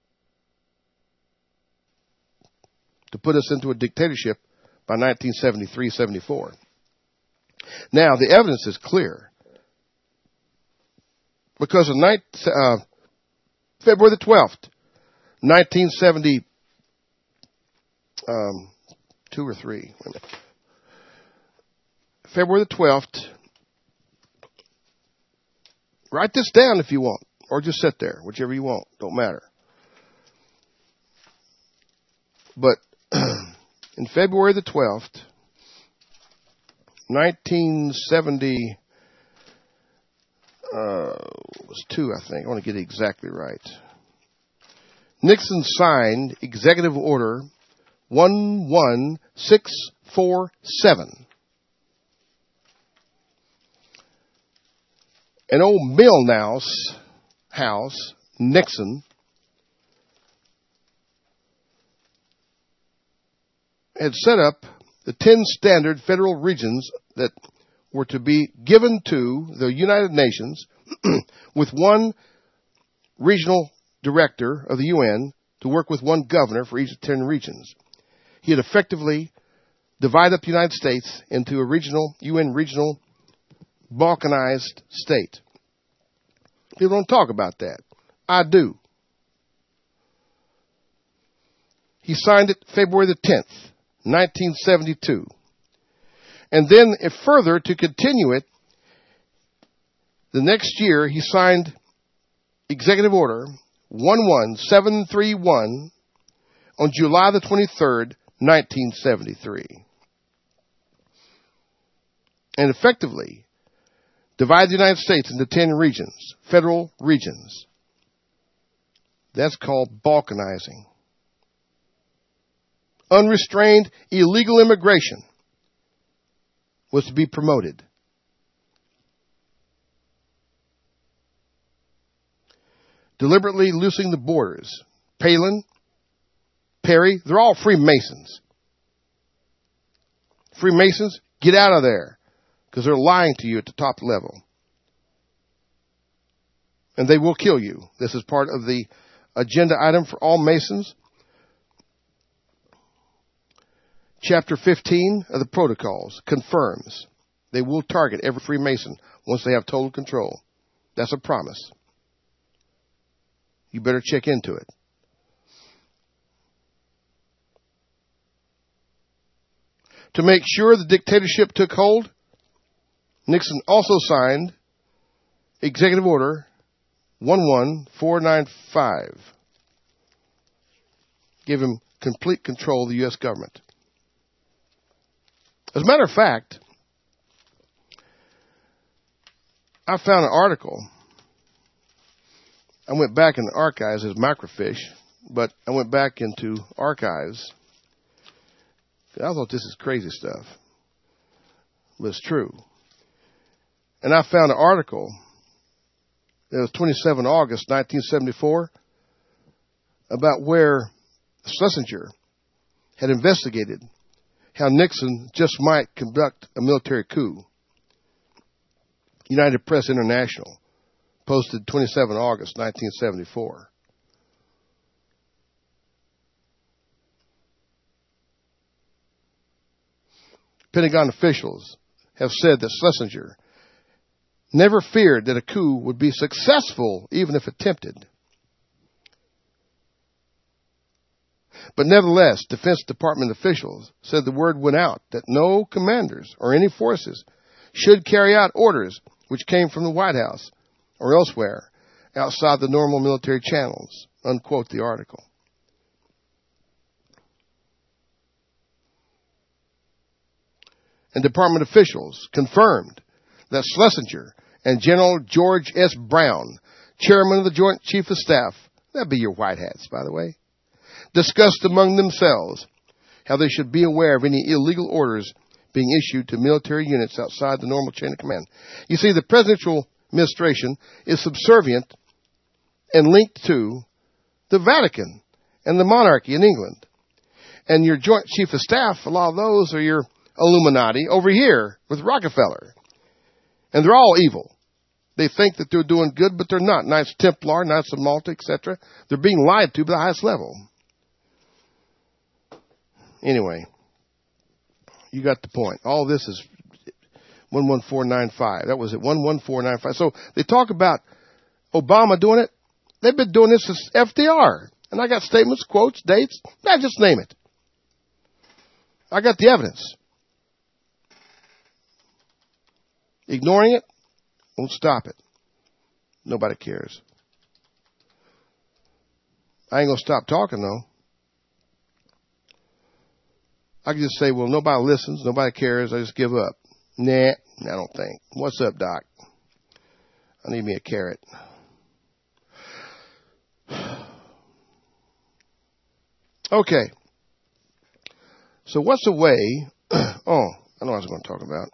to put us into a dictatorship by 1973-74. Now, the evidence is clear. Because on February the 12th, 1972 or 3. Wait a minute. February the 12th. Write this down if you want, or just sit there, whichever you want. Don't matter. But in February the 12th, 1970, was 2, I think. I want to get it exactly right. Nixon signed Executive Order 11647. And old Milhouse House, Nixon, had set up the 10 standard federal regions that were to be given to the United Nations with one regional director of the UN to work with one governor for each of the 10 regions. He had effectively divided up the United States into a UN regional balkanized state. People don't talk about that. I do. He signed it February the 10th, 1972. And then, if further, to continue it, the next year he signed Executive Order 11731 on July the 23rd, 1973. And effectively divided the United States into 10 regions, federal regions. That's called balkanizing. Unrestrained illegal immigration was to be promoted. Deliberately loosening the borders. Palin, Perry, they're all Freemasons. Freemasons, get out of there, because they're lying to you at the top level. And they will kill you. This is part of the agenda item for all Masons. Chapter 15 of the Protocols confirms they will target every Freemason once they have total control. That's a promise. You better check into it. To make sure the dictatorship took hold, Nixon also signed Executive Order 11495. Give him complete control of the U.S. government. As a matter of fact, I found an article. I went back in the archives as microfiche, but I went back into archives. I thought this is crazy stuff, but it's true. And I found an article that was 27 August 1974 about where Schlesinger had investigated how Nixon just might conduct a military coup. United Press International, posted 27 August 1974. Pentagon officials have said that Schlesinger never feared that a coup would be successful even if attempted. But nevertheless, Defense Department officials said the word went out that no commanders or any forces should carry out orders which came from the White House or elsewhere outside the normal military channels. Unquote the article. and department officials confirmed that Schlesinger and General George S. Brown, chairman of the Joint Chief of Staff, that'd be your white hats, by the way, discussed among themselves how they should be aware of any illegal orders being issued to military units outside the normal chain of command. You see, the presidential administration is subservient and linked to the Vatican and the monarchy in England. And your Joint Chief of Staff, a lot of those are your Illuminati over here with Rockefeller. And they're all evil. They think that they're doing good, but they're not. Knights Templar, Knights of Malta, etc. They're being lied to by the highest level. Anyway, you got the point. All this is 11495. That was it, 11495. So they talk about Obama doing it. They've been doing this since FDR. And I got statements, quotes, dates. Just name it. I got the evidence. Ignoring it won't stop it. Nobody cares. I ain't going to stop talking, though. I can just say, well, nobody listens, nobody cares, I just give up. Nah, I don't think. What's up, Doc? I need me a carrot. Okay. So what's the way? I know what I was going to talk about.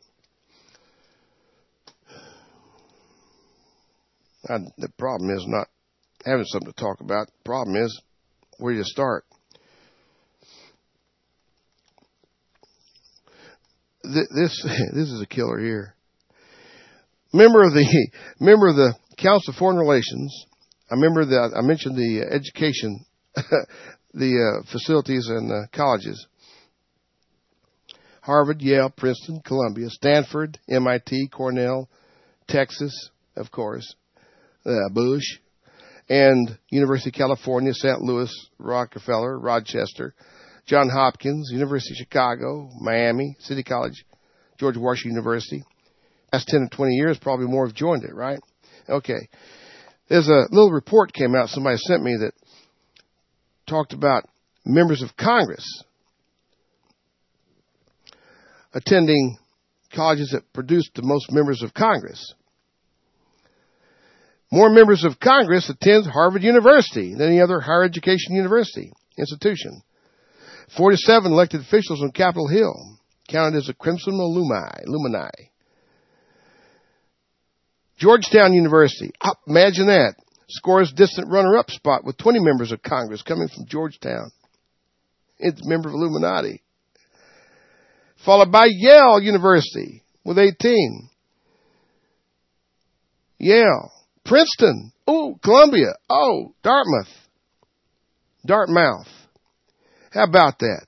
The problem is not having something to talk about. The problem is where you start. This is a killer here. Member of the Council of Foreign Relations. I mentioned the education, the facilities and colleges. Harvard, Yale, Princeton, Columbia, Stanford, MIT, Cornell, Texas, of course, Bush, and University of California, St. Louis, Rockefeller, Rochester, Johns Hopkins, University of Chicago, Miami, City College, George Washington University. Last 10 or 20 years, probably more have joined it, right? Okay. There's a little report came out somebody sent me that talked about members of Congress attending colleges that produced the most members of Congress. More members of Congress attend Harvard University than any other higher education university institution. 47 elected officials on Capitol Hill counted as a Crimson Illumini. Georgetown University, imagine that, scores distant runner-up spot with 20 members of Congress coming from Georgetown. It's a member of Illuminati. Followed by Yale University with 18. Yale. Princeton. Columbia. Dartmouth. How about that?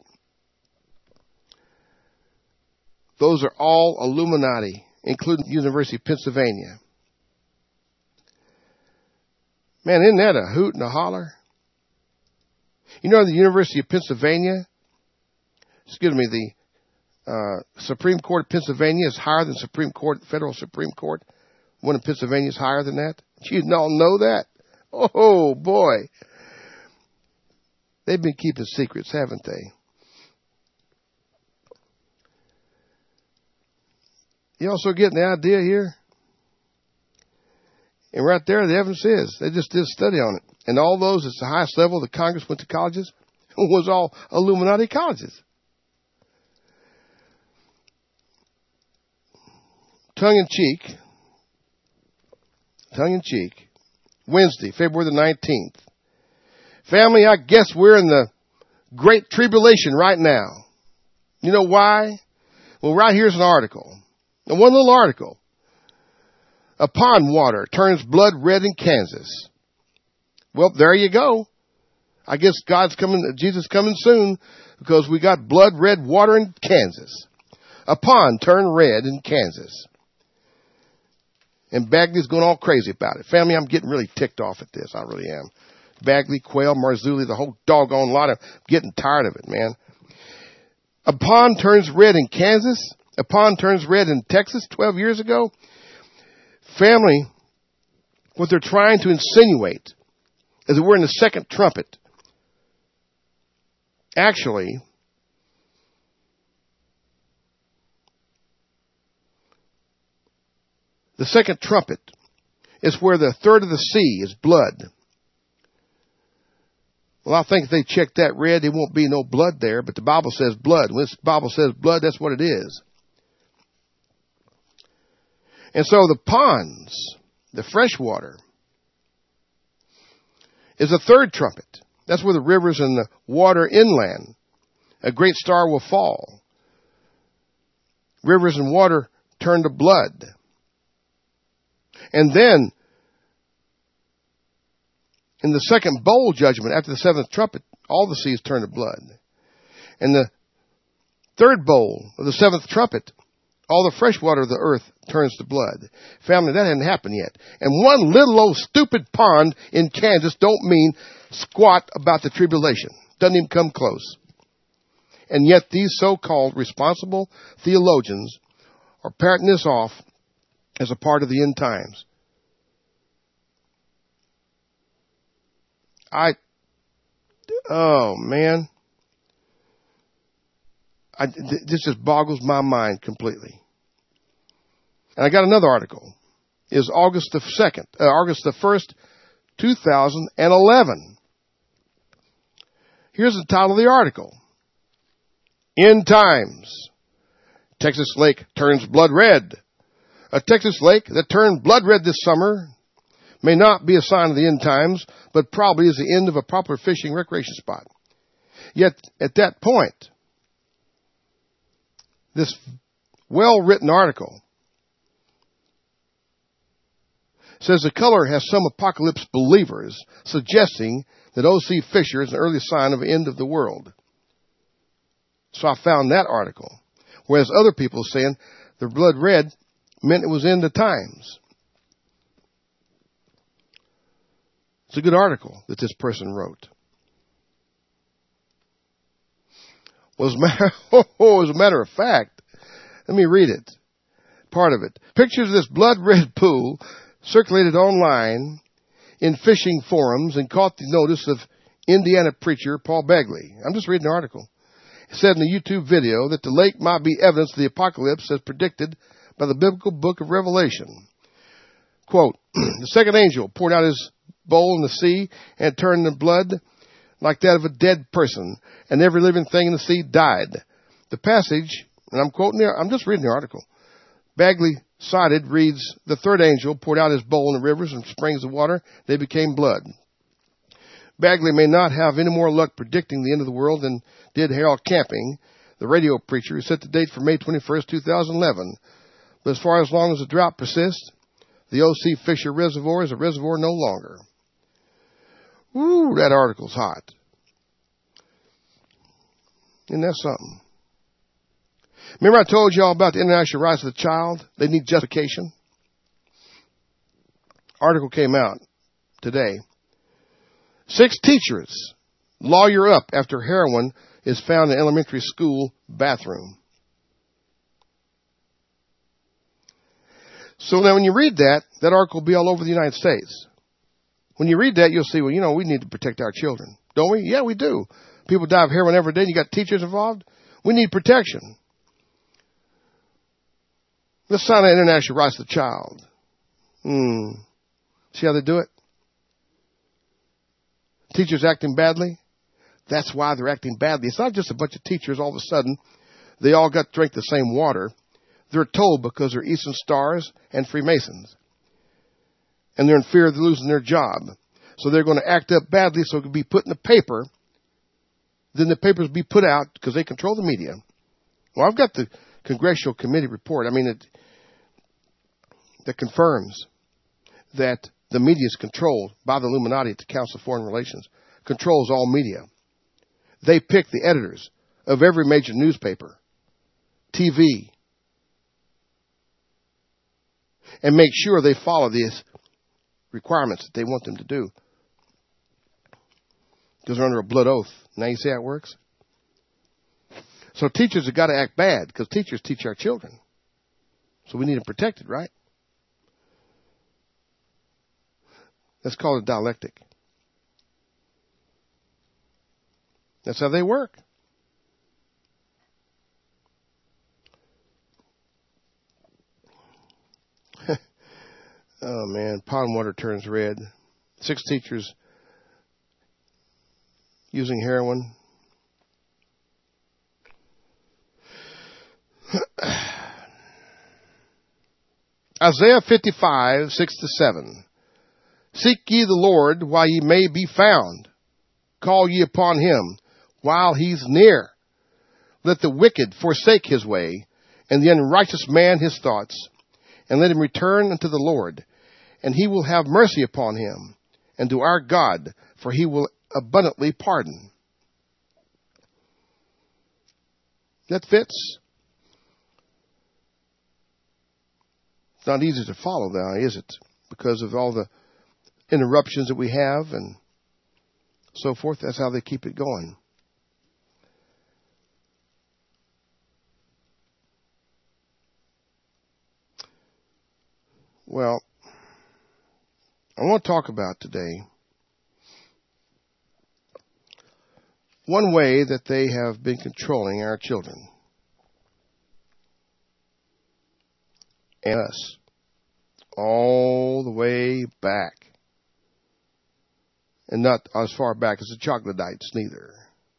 Those are all Illuminati, including the University of Pennsylvania. Man, isn't that a hoot and a holler? You know, the University of Pennsylvania, the Supreme Court of Pennsylvania is higher than Federal Supreme Court. One in Pennsylvania is higher than that. You all know that? Oh, boy. They've been keeping secrets, haven't they? You also getting the idea here? And right there, the evidence is. They just did a study on it. And all those at the highest level the Congress went to colleges was all Illuminati colleges. Tongue in cheek, Wednesday, February the 19th. Family, I guess we're in the Great Tribulation right now. You know why? Well, right here's an article. One little article. A pond water turns blood red in Kansas. Well, there you go. I guess Jesus coming soon because we got blood red water in Kansas. A pond turned red in Kansas. And Bagley's going all crazy about it. Family, I'm getting really ticked off at this. I really am. Bagley, Quayle, Marzulli, the whole doggone lot of getting tired of it, man. A pond turns red in Kansas. A pond turns red in Texas 12 years ago. Family, what they're trying to insinuate is that we're in the second trumpet. Actually, The second trumpet is where the third of the sea is blood. Well, I think if they check that red, there won't be no blood there, but the Bible says blood. When the Bible says blood, that's what it is. And so the ponds, the fresh water, is the third trumpet. That's where the rivers and the water inland, a great star will fall. Rivers and water turn to blood. And then, in the second bowl judgment, after the seventh trumpet, all the seas turn to blood. In the third bowl of the seventh trumpet, all the fresh water of the earth turns to blood. Family, that hadn't happened yet. And one little old stupid pond in Kansas don't mean squat about the tribulation. Doesn't even come close. And yet these so-called responsible theologians are parroting this off as a part of the end times. Oh man. This just boggles my mind completely. And I got another article. It's August the 1st, 2011. Here's the title of the article. End Times. Texas lake turns blood red. A Texas lake that turned blood red this summer may not be a sign of the end times, but probably is the end of a popular fishing recreation spot. Yet, at that point, this well-written article says the color has some apocalypse believers suggesting that O.C. Fisher is an early sign of the end of the world. So I found that article. Whereas other people are saying the blood red meant it was end of times. It's a good article that this person wrote. Well, as a matter of fact, let me read it. Part of it. Pictures of this blood red pool circulated online in fishing forums and caught the notice of Indiana preacher Paul Begley. I'm just reading the article. It said in the YouTube video that the lake might be evidence of the apocalypse as predicted by the biblical book of Revelation. Quote, the second angel poured out his bowl in the sea and turned to blood like that of a dead person, and every living thing in the sea died. The passage, and I'm quoting there, I'm just reading the article. Bagley cited reads, the third angel poured out his bowl in the rivers and springs of water. They became blood. Bagley may not have any more luck predicting the end of the world than did Harold Camping, the radio preacher who set the date for May 21st, 2011. But as far as long as the drought persists, the O.C. Fisher Reservoir is a reservoir no longer. Ooh, that article's hot. Isn't that something? Remember I told you all about the international rights of the child? They need justification. Article came out today. 6 teachers lawyer up after heroin is found in elementary school bathroom. So now when you read that article will be all over the United States. When you read that, you'll see, well, we need to protect our children. Don't we? Yeah, we do. People die of heroin every day, and you got teachers involved. We need protection. Let's sign an international rights of the child. See how they do it? Teachers acting badly. That's why they're acting badly. It's not just a bunch of teachers all of a sudden. They all got to drink the same water. They're told because they're Eastern Stars and Freemasons. And they're in fear of losing their job. So they're going to act up badly so it can be put in the paper. Then the papers be put out because they control the media. Well, I've got the Congressional Committee report. That confirms that the media is controlled by the Illuminati at the Council of Foreign Relations. Controls all media. They pick the editors of every major newspaper, TV, and make sure they follow these requirements that they want them to do. Because they're under a blood oath. Now you see how it works? So teachers have got to act bad because teachers teach our children. So we need them protected, right? That's called a dialectic. That's how they work. Oh, man, pond water turns red. 6 teachers using heroin. Isaiah 55, 6-7. Seek ye the Lord while ye may be found. Call ye upon him while he's near. Let the wicked forsake his way, and the unrighteous man his thoughts, and let him return unto the Lord, and he will have mercy upon him, and to our God, for he will abundantly pardon. That fits. It's not easy to follow now, is it? Because of all the interruptions that we have and so forth. That's how they keep it going. Well, I want to talk about today one way that they have been controlling our children and us all the way back. And not as far back as the Troglodytes, neither.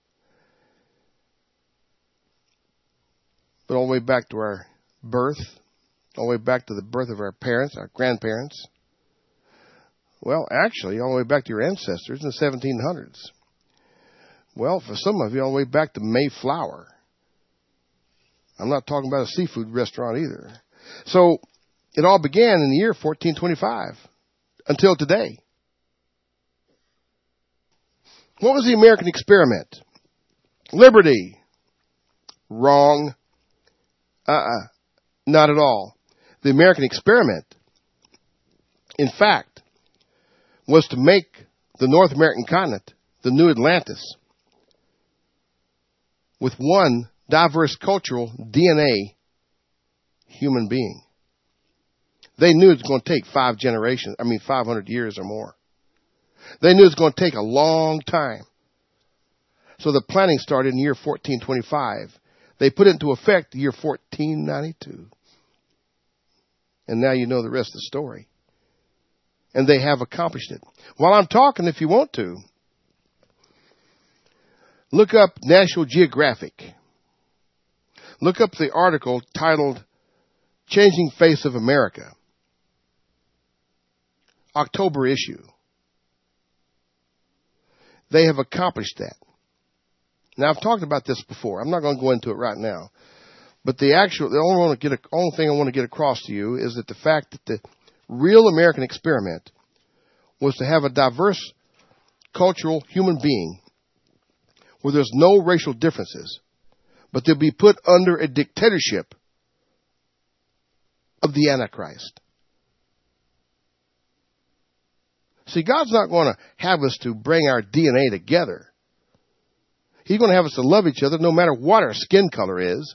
But all the way back to our birth, all the way back to the birth of our parents, our grandparents. Well, actually, all the way back to your ancestors in the 1700s. Well, for some of you, all the way back to Mayflower. I'm not talking about a seafood restaurant either. So, it all began in the year 1425 until today. What was the American experiment? Liberty. Wrong. Not at all. The American experiment, in fact, was to make the North American continent the new Atlantis with one diverse cultural DNA human being. They knew it was going to take 500 years or more. They knew it was going to take a long time. So the planning started in the year 1425. They put it into effect the year 1492. And now you know the rest of the story. And they have accomplished it. While I'm talking, if you want to, look up National Geographic. Look up the article titled Changing Face of America. October issue. They have accomplished that. Now, I've talked about this before. I'm not going to go into it right now. But the only thing I want to get across to you is that the fact that the real American experiment was to have a diverse cultural human being where there's no racial differences, but they'll be put under a dictatorship of the Antichrist. See, God's not going to have us to bring our DNA together. He's going to have us to love each other no matter what our skin color is.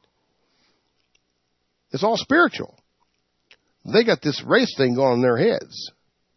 It's all spiritual. They got this race thing going in their heads.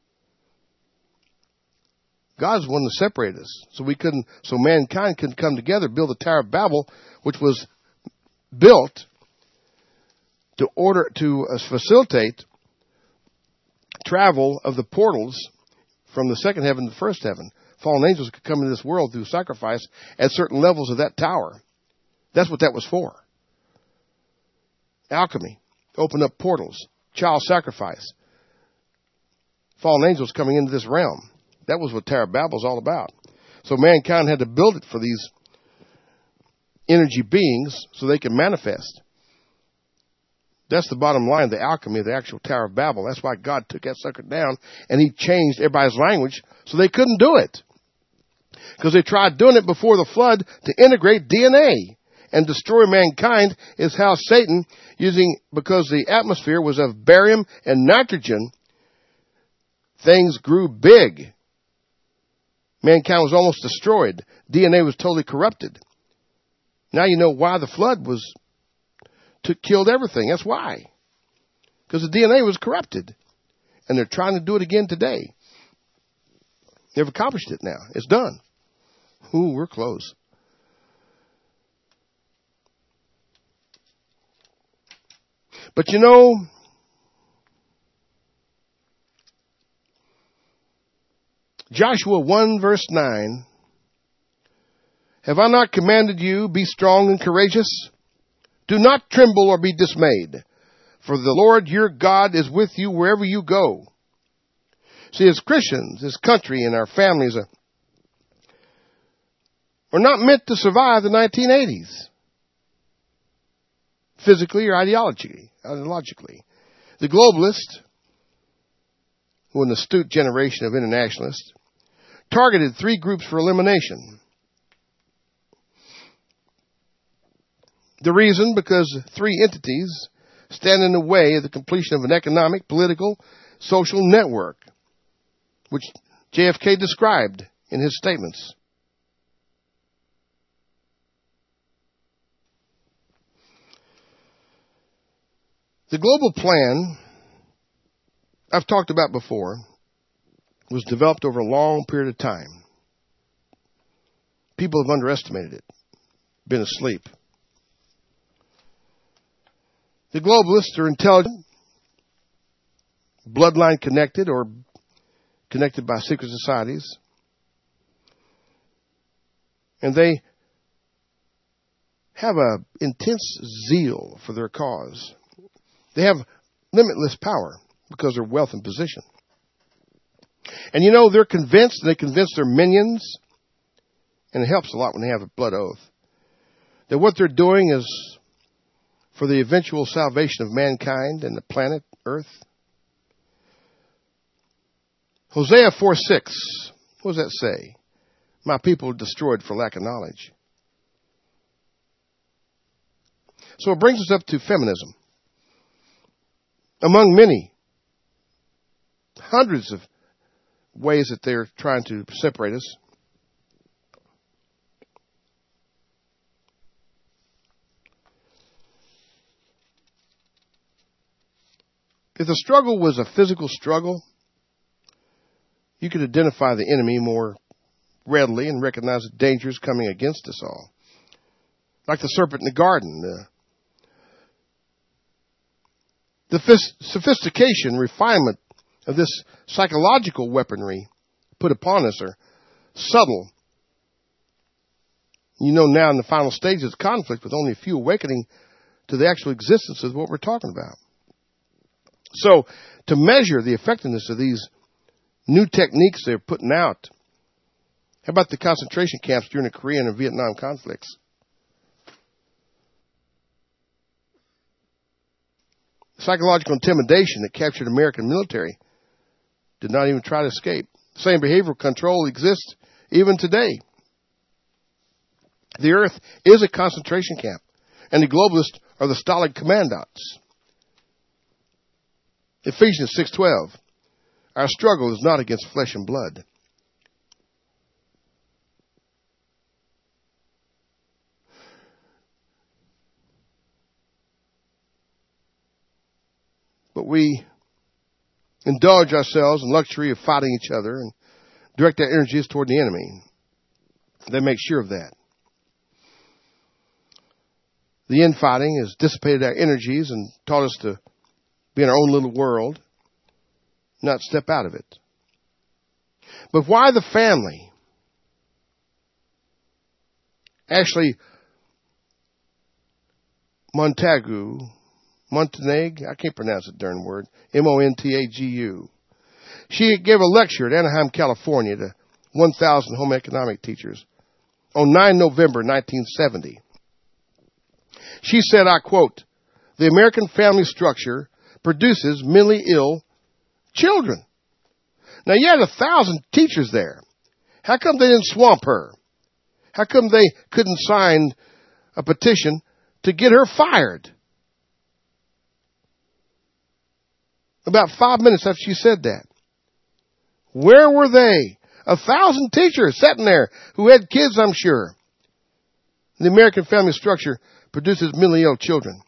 God's the one that separated us. So mankind couldn't come together, build the Tower of Babel, which was built to facilitate travel of the portals from the second heaven to the first heaven. Fallen angels could come into this world through sacrifice at certain levels of that tower. That's what that was for. Alchemy. Open up portals. Child sacrifice. Fallen angels coming into this realm. That was what Tower of Babel is all about. So mankind had to build it for these energy beings so they can manifest. That's the bottom line, the alchemy of the actual Tower of Babel. That's why God took that sucker down and he changed everybody's language so they couldn't do it. Because they tried doing it before the flood to integrate DNA and destroy mankind is how Satan, because the atmosphere was of barium and nitrogen, things grew big. Mankind was almost destroyed. DNA was totally corrupted. Now you know why the flood killed everything. That's why. Because the DNA was corrupted. And they're trying to do it again today. They've accomplished it now. It's done. Ooh, we're close. But you know, Joshua 1 verse 9. Have I not commanded you, be strong and courageous? Do not tremble or be dismayed, for the Lord your God is with you wherever you go. See, as Christians, this country and our families are not meant to survive the 1980s, physically or ideologically. The globalists, who are an astute generation of internationalists, targeted 3 groups for elimination. The reason, because 3 entities stand in the way of the completion of an economic, political, social network, which JFK described in his statements. The global plan I've talked about before was developed over a long period of time. People have underestimated it, been asleep. The globalists are intelligent, bloodline connected or connected by secret societies. And they have an intense zeal for their cause. They have limitless power because of their wealth and position. And you know, they're convinced, and they convince their minions, and it helps a lot when they have a blood oath, that what they're doing is for the eventual salvation of mankind and the planet Earth. Hosea 4:6. What does that say? My people are destroyed for lack of knowledge. So it brings us up to feminism. Among many, hundreds of ways that they're trying to separate us. If the struggle was a physical struggle, you could identify the enemy more readily and recognize the dangers coming against us all. Like the serpent in the garden. The sophistication, refinement of this psychological weaponry put upon us are subtle. You know, now in the final stages of conflict, with only a few awakening to the actual existence of what we're talking about. So, to measure the effectiveness of these new techniques they're putting out, how about the concentration camps during the Korean and Vietnam conflicts? Psychological intimidation that captured American military did not even try to escape. The same behavioral control exists even today. The earth is a concentration camp, and the globalists are the Stalag commandants. Ephesians 6:12. Our struggle is not against flesh and blood. But we indulge ourselves in luxury of fighting each other and direct our energies toward the enemy. They make sure of that. The infighting has dissipated our energies and taught us to be in our own little world, not step out of it. But why the family? Actually, Montagu, I can't pronounce the darn word, Montagu. She gave a lecture at Anaheim, California to 1,000 home economic teachers on 9 November 1970. She said, I quote, "The American family structure produces mentally ill children." Now, you had 1,000 teachers there. How come they didn't swamp her? How come they couldn't sign a petition to get her fired? About 5 minutes after she said that. Where were they? 1,000 teachers sitting there who had kids, I'm sure. The American family structure produces mentally ill children.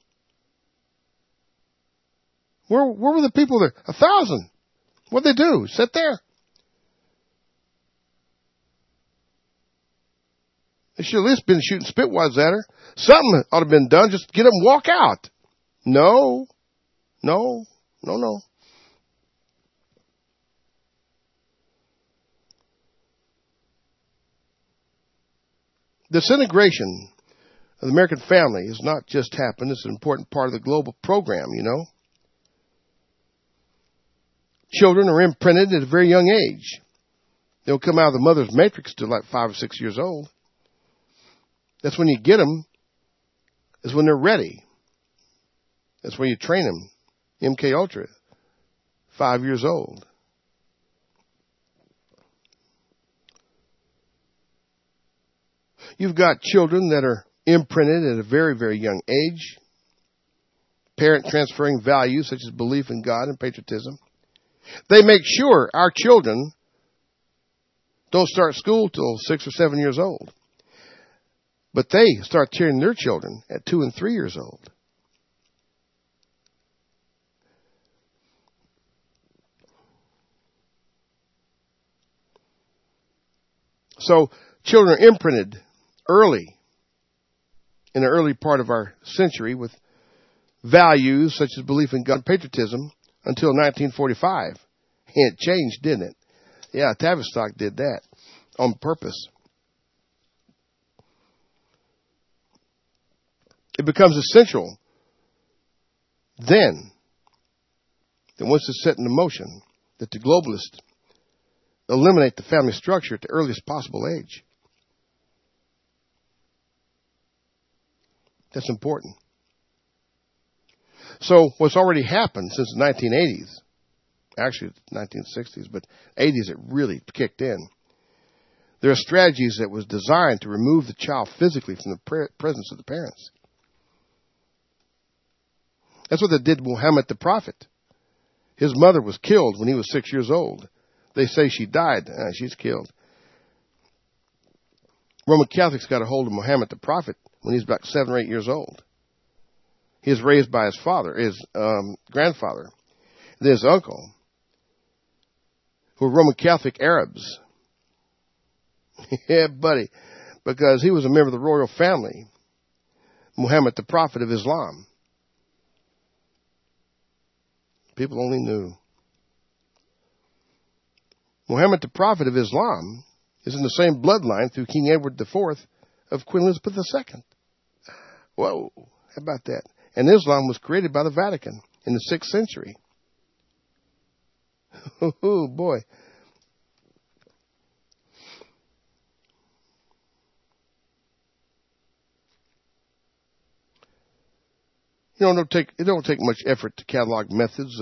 Where were the people there? 1,000. What'd they do? Sit there? They should have at least been shooting spitwads at her. Something ought to have been done. Just get them walk out. No. disintegration of the American family has not just happened. It's an important part of the global program, you know. Children are imprinted at a very young age. They don't come out of the mother's matrix till like 5 or 6 years old. That's when you get them, is when they're ready. That's when you train them. MK Ultra, 5 years old. You've got children that are imprinted at a very, very young age. Parent transferring values such as belief in God and patriotism. They make sure our children don't start school till 6 or 7 years old. But they start teaching their children at 2 and 3 years old. So children are imprinted early, in the early part of our century, with values such as belief in God and patriotism until 1945. And it changed, didn't it? Yeah, Tavistock did that on purpose. It becomes essential then that once it's set into motion, that the globalists eliminate the family structure at the earliest possible age. That's important. So what's already happened since the 1980s, actually the 1960s, but 80s it really kicked in. There are strategies that was designed to remove the child physically from the presence of the parents. That's what they did to Muhammad the Prophet. His mother was killed when he was 6 years old. They say she died. She's killed. Roman Catholics got a hold of Muhammad the Prophet when he was about 7 or 8 years old. He was raised by his father, his grandfather, and his uncle, who were Roman Catholic Arabs. Yeah, buddy, because he was a member of the royal family, Muhammad the Prophet of Islam. People only knew. Muhammad the Prophet of Islam is in the same bloodline through King Edward IV of Queen Elizabeth II. Whoa, how about that? And Islam was created by the Vatican in the 6th century. Oh, boy. You know, it don't take much effort to catalog methods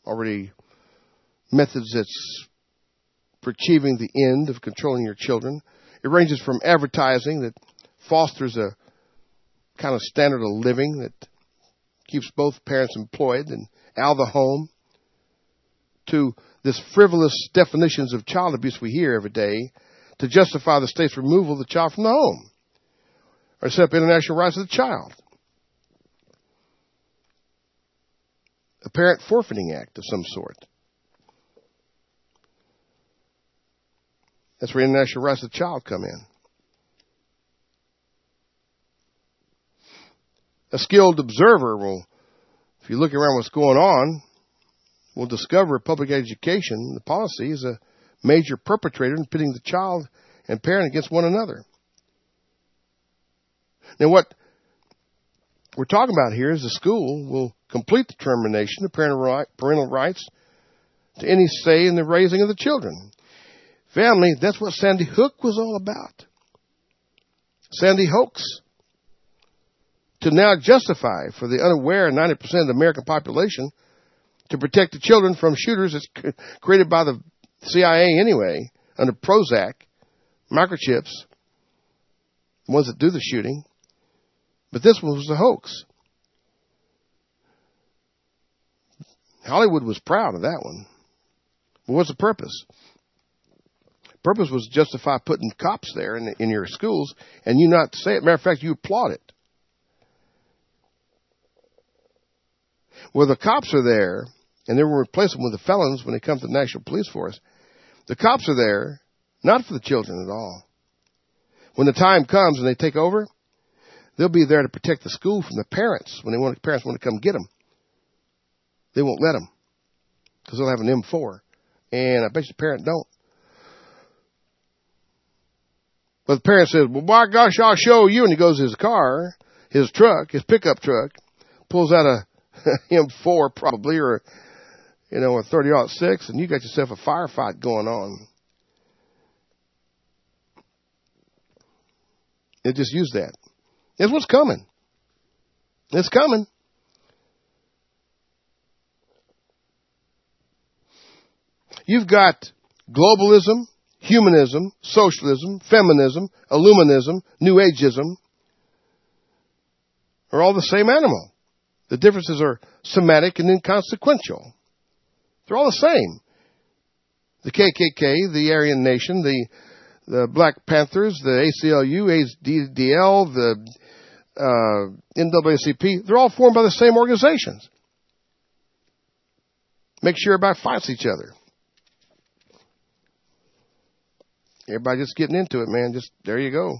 that's for achieving the end of controlling your children. It ranges from advertising that fosters a kind of standard of living that keeps both parents employed and out of the home, to this frivolous definitions of child abuse we hear every day to justify the state's removal of the child from the home or set up international rights of the child. A parent forfeiting act of some sort. That's where international rights of the child come in. A skilled observer will, if you look around what's going on, will discover public education, the policy, is a major perpetrator in pitting the child and parent against one another. Now, what we're talking about here is the school will complete the termination of parental rights to any say in the raising of the children. Family, that's what Sandy Hook was all about. Sandy Hoax. To now justify for the unaware 90% of the American population to protect the children from shooters that's created by the CIA anyway, under Prozac, microchips, the ones that do the shooting. But this one was a hoax. Hollywood was proud of that one. But what's the purpose? The purpose was to justify putting cops there in your schools and you not say it. Matter of fact, you applaud it. Well, the cops are there, and they will replace them with the felons when they come to the National Police Force. The cops are there not for the children at all. When the time comes and they take over, they'll be there to protect the school from the parents when parents want to come get them. They won't let them because they'll have an M4. And I bet you the parent don't. But the parent says, well, by gosh, I'll show you. And he goes to his car, his truck, his pickup truck, pulls out a M4 probably, or, a 30-06, and you got yourself a firefight going on. It just used that. That's what's coming. It's coming. You've got globalism, humanism, socialism, feminism, illuminism, New Ageism are all the same animal. The differences are semantic and inconsequential. They're all the same. The KKK, the Aryan Nation, the Black Panthers, the ACLU, ADL, the NAACP, they're all formed by the same organizations. Make sure everybody fights each other. Everybody just getting into it, man. Just, there you go.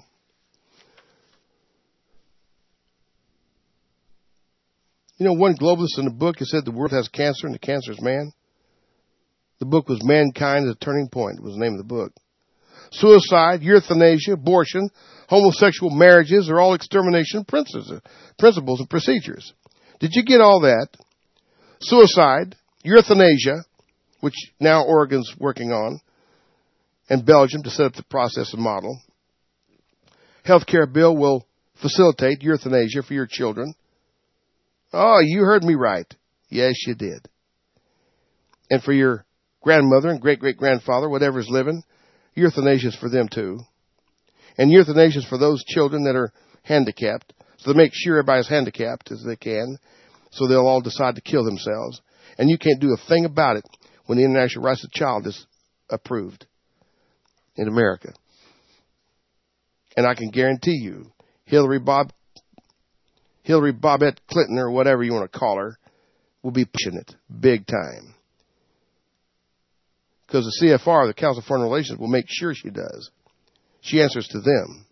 One globalist in the book has said the world has cancer and the cancer is man. The book was Mankind as a Turning Point. Was the name of the book. Suicide, euthanasia, abortion, homosexual marriages are all extermination principles and procedures. Did you get all that? Suicide, euthanasia, which now Oregon's working on, and Belgium to set up the process and model. Healthcare bill will facilitate euthanasia for your children. Oh, you heard me right. Yes, you did. And for your grandmother and great-great-grandfather, whatever's living, euthanasia is for them too. And euthanasia is for those children that are handicapped. So they make sure everybody's handicapped as they can, so they'll all decide to kill themselves. And you can't do a thing about it when the International Rights of the Child is approved in America. And I can guarantee you, Hillary Bobette Clinton, or whatever you want to call her, will be pushing it big time. Because the CFR, the Council of Foreign Relations, will make sure she does. She answers to them.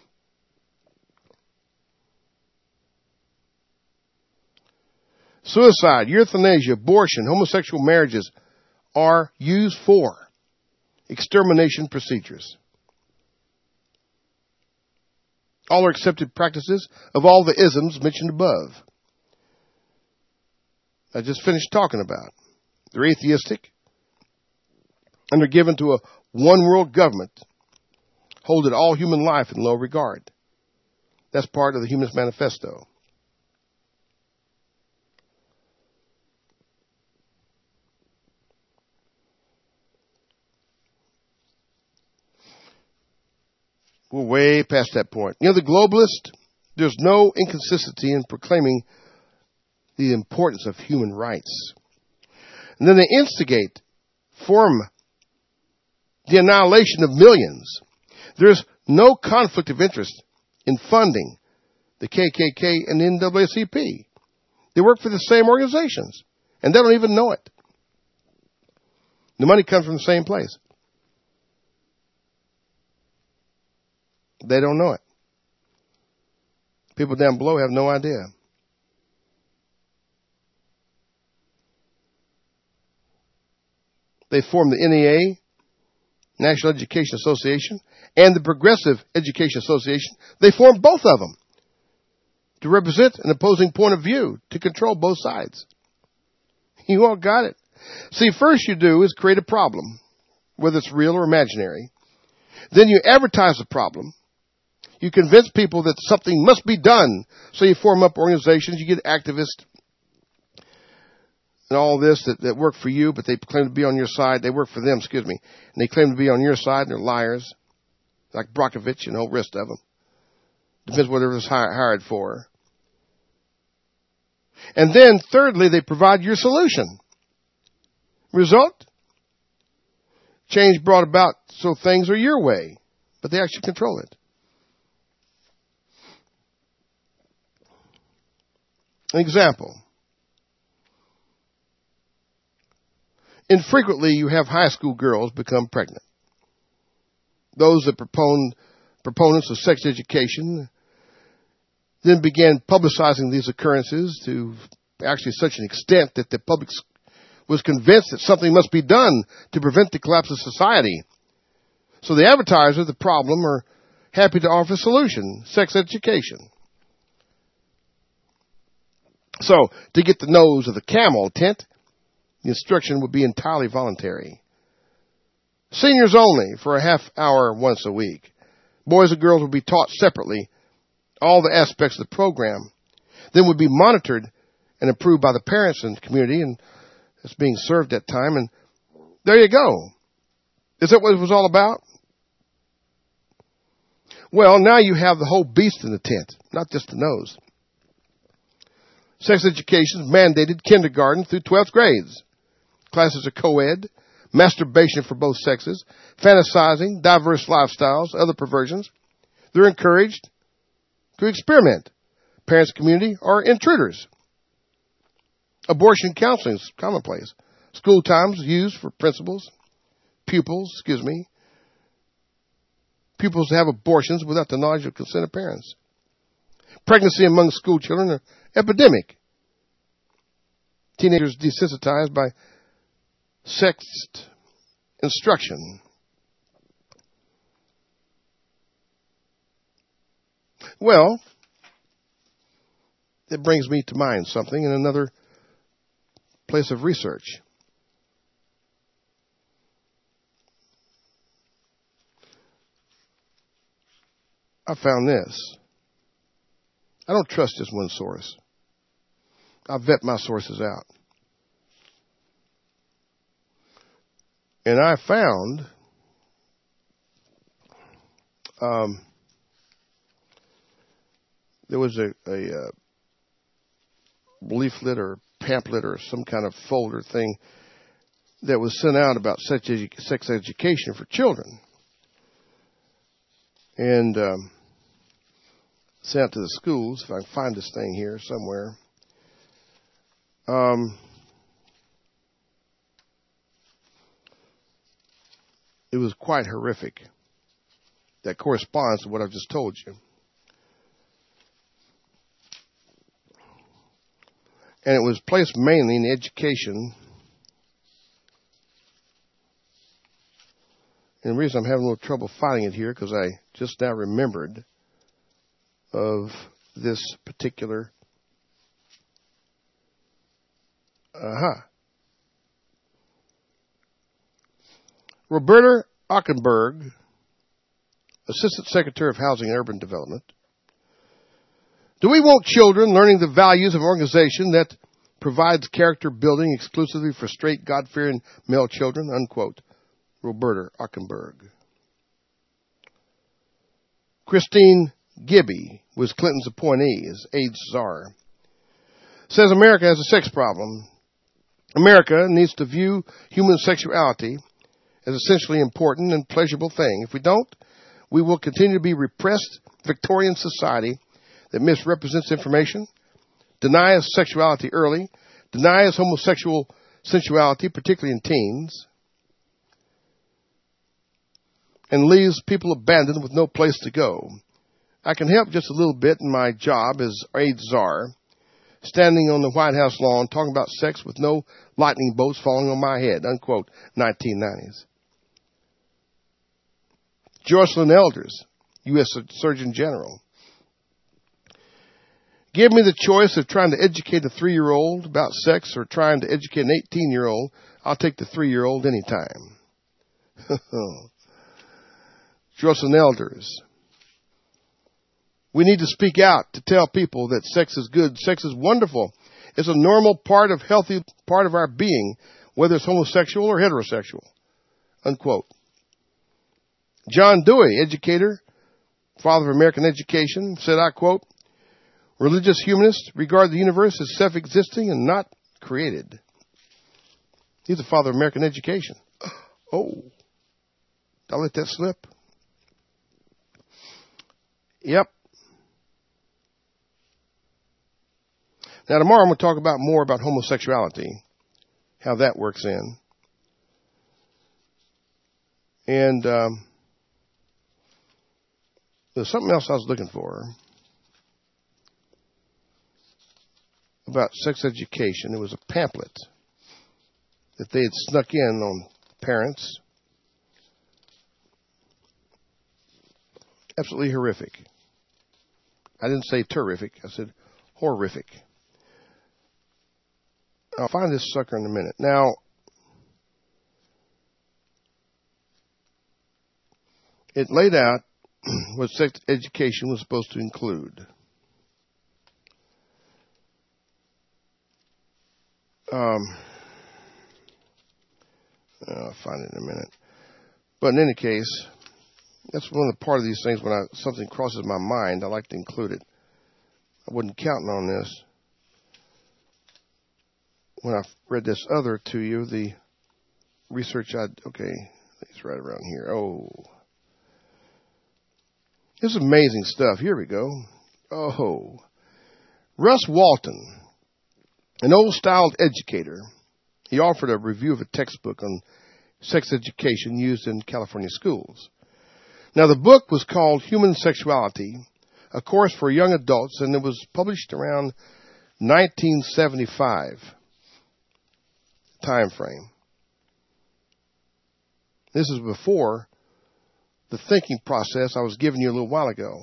Suicide, euthanasia, abortion, homosexual marriages are used for extermination procedures. All are accepted practices of all the isms mentioned above. I just finished talking about. They're atheistic, and they're given to a one-world government, holding all human life in low regard. That's part of the Humanist Manifesto. We're way past that point. The globalist, there's no inconsistency in proclaiming the importance of human rights. And then they instigate, form the annihilation of millions. There's no conflict of interest in funding the KKK and the NAACP. They work for the same organizations, and they don't even know it. The money comes from the same place. They don't know it. People down below have no idea. They formed the NEA, National Education Association, and the Progressive Education Association. They formed both of them to represent an opposing point of view, to control both sides. You all got it. See, first you do is create a problem, whether it's real or imaginary. Then you advertise the problem. You convince people that something must be done. So you form up organizations, you get activists and all this that work for you, but they claim to be on your side. They work for them, and they claim to be on your side, and they're liars, like Brockovich and the whole rest of them. Depends what they're hired for. And then, thirdly, they provide your solution. Result? Change brought about so things are your way, but they actually control it. An example. Infrequently, you have high school girls become pregnant. Those that proponents of sex education then began publicizing these occurrences to actually such an extent that the public was convinced that something must be done to prevent the collapse of society. So the advertisers of the problem happy to offer a solution, sex education. So, to get the nose of the camel tent, the instruction would be entirely voluntary. Seniors only for a half hour once a week. Boys and girls would be taught separately all the aspects of the program, then would be monitored and approved by the parents and community, and it's being served at time, and there you go. Is that what it was all about? Well, now you have the whole beast in the tent, not just the nose. Sex education is mandated kindergarten through 12th grades. Classes are co-ed, masturbation for both sexes, fantasizing, diverse lifestyles, other perversions. They're encouraged to experiment. Parents, community are intruders. Abortion counseling is commonplace. School times used for pupils have abortions without the knowledge or consent of parents. Pregnancy among school children are epidemic. Teenagers desensitized by sex instruction. Well, it brings me to mind something in another place of research. I found this. I don't trust just one source. I vet my sources out. And I found there was a leaflet or pamphlet or some kind of folder thing that was sent out about sex education for children. And sent out to the schools, if I can find this thing here somewhere. It was quite horrific. That corresponds to what I've just told you. And it was placed mainly in education. And the reason I'm having a little trouble finding it here, because I just now remembered of this particular Roberta Ockenberg, Assistant Secretary of Housing and Urban Development. Do we want children learning the values of an organization that provides character building exclusively for straight, God-fearing male children? Unquote. Roberta Ockenberg. Christine Gibby was Clinton's appointee as AIDS czar. Says America has a sex problem. America needs to view human sexuality as essentially important and pleasurable thing. If we don't, we will continue to be repressed Victorian society that misrepresents information, denies sexuality early, denies homosexual sensuality, particularly in teens, and leaves people abandoned with no place to go. I can help just a little bit in my job as AIDS czar, standing on the White House lawn talking about sex with no lightning bolts falling on my head, unquote, 1990s. Jocelyn Elders, U.S. Surgeon General. Give me the choice of trying to educate a 3-year-old about sex or trying to educate an 18-year-old. I'll take the 3-year-old anytime. Jocelyn Elders. We need to speak out to tell people that sex is good. Sex is wonderful. It's a normal part of healthy part of our being, whether it's homosexual or heterosexual. Unquote. John Dewey, educator, father of American education, said, I quote, religious humanists regard the universe as self-existing and not created. He's the father of American education. Oh, did I let that slip? Yep. Now, tomorrow I'm going to talk more about homosexuality, how that works in. And there's something else I was looking for about sex education. It was a pamphlet that they had snuck in on parents. Absolutely horrific. I didn't say terrific. I said horrific. I'll find this sucker in a minute. Now, it laid out what sex education was supposed to include. I'll find it in a minute. But in any case, that's one of the part of these things when something crosses my mind, I like to include it. I wasn't counting on this. When I read this other to you, the research okay, it's right around here. Oh. This is amazing stuff. Here we go. Oh. Russ Walton, an old-styled educator, he offered a review of a textbook on sex education used in California schools. Now, the book was called Human Sexuality, a course for young adults, and it was published around 1975 time frame. This is before the thinking process I was giving you a little while ago.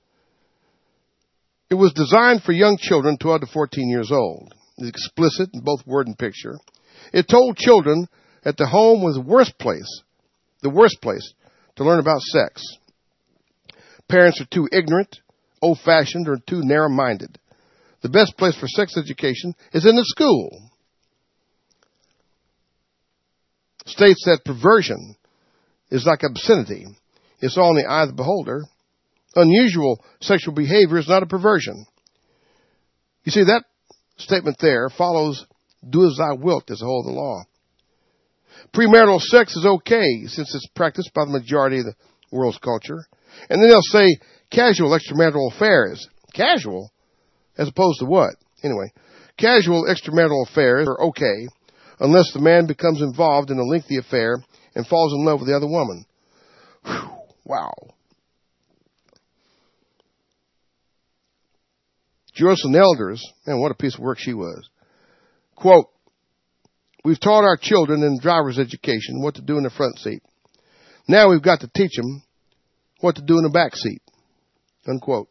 It was designed for young children 12 to 14 years old. It's explicit in both word and picture. It told children that the home was the worst place to learn about sex. Parents are too ignorant, old-fashioned, or too narrow-minded. The best place for sex education is in the school. States that perversion is like obscenity. It's all in the eye of the beholder. Unusual sexual behavior is not a perversion. You see, that statement there follows do as thou wilt as the whole of the law. Premarital sex is okay since it's practiced by the majority of the world's culture. And then they'll say casual extramarital affairs. Casual? As opposed to what? Anyway, casual extramarital affairs are okay unless the man becomes involved in a lengthy affair and falls in love with the other woman. Whew, wow. Jerusalem elders, man, what a piece of work she was. Quote, we've taught our children in driver's education what to do in the front seat. Now we've got to teach them what to do in the back seat. Unquote.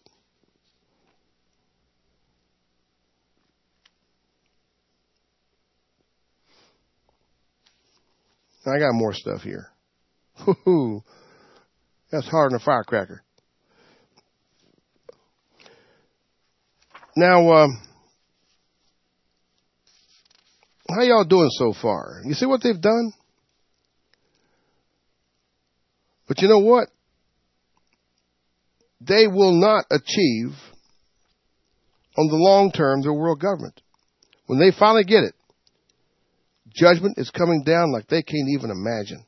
I got more stuff here. Woo-hoo. That's harder than a firecracker. Now, how y'all doing so far? You see what they've done? But you know what? They will not achieve on the long term their world government. When they finally get it, judgment is coming down like they can't even imagine.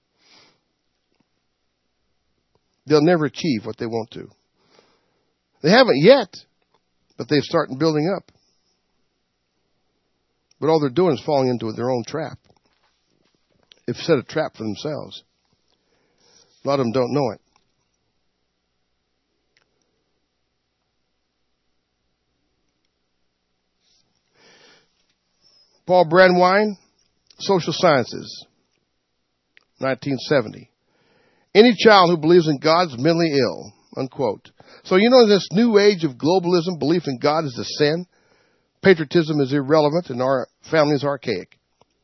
They'll never achieve what they want to. They haven't yet, but they've started building up. But all they're doing is falling into their own trap. They've set a trap for themselves. A lot of them don't know it. Paul Brandwein, Social Sciences, 1970. Any child who believes in God is mentally ill, unquote. So you know this new age of globalism, belief in God is a sin. Patriotism is irrelevant and our family is archaic.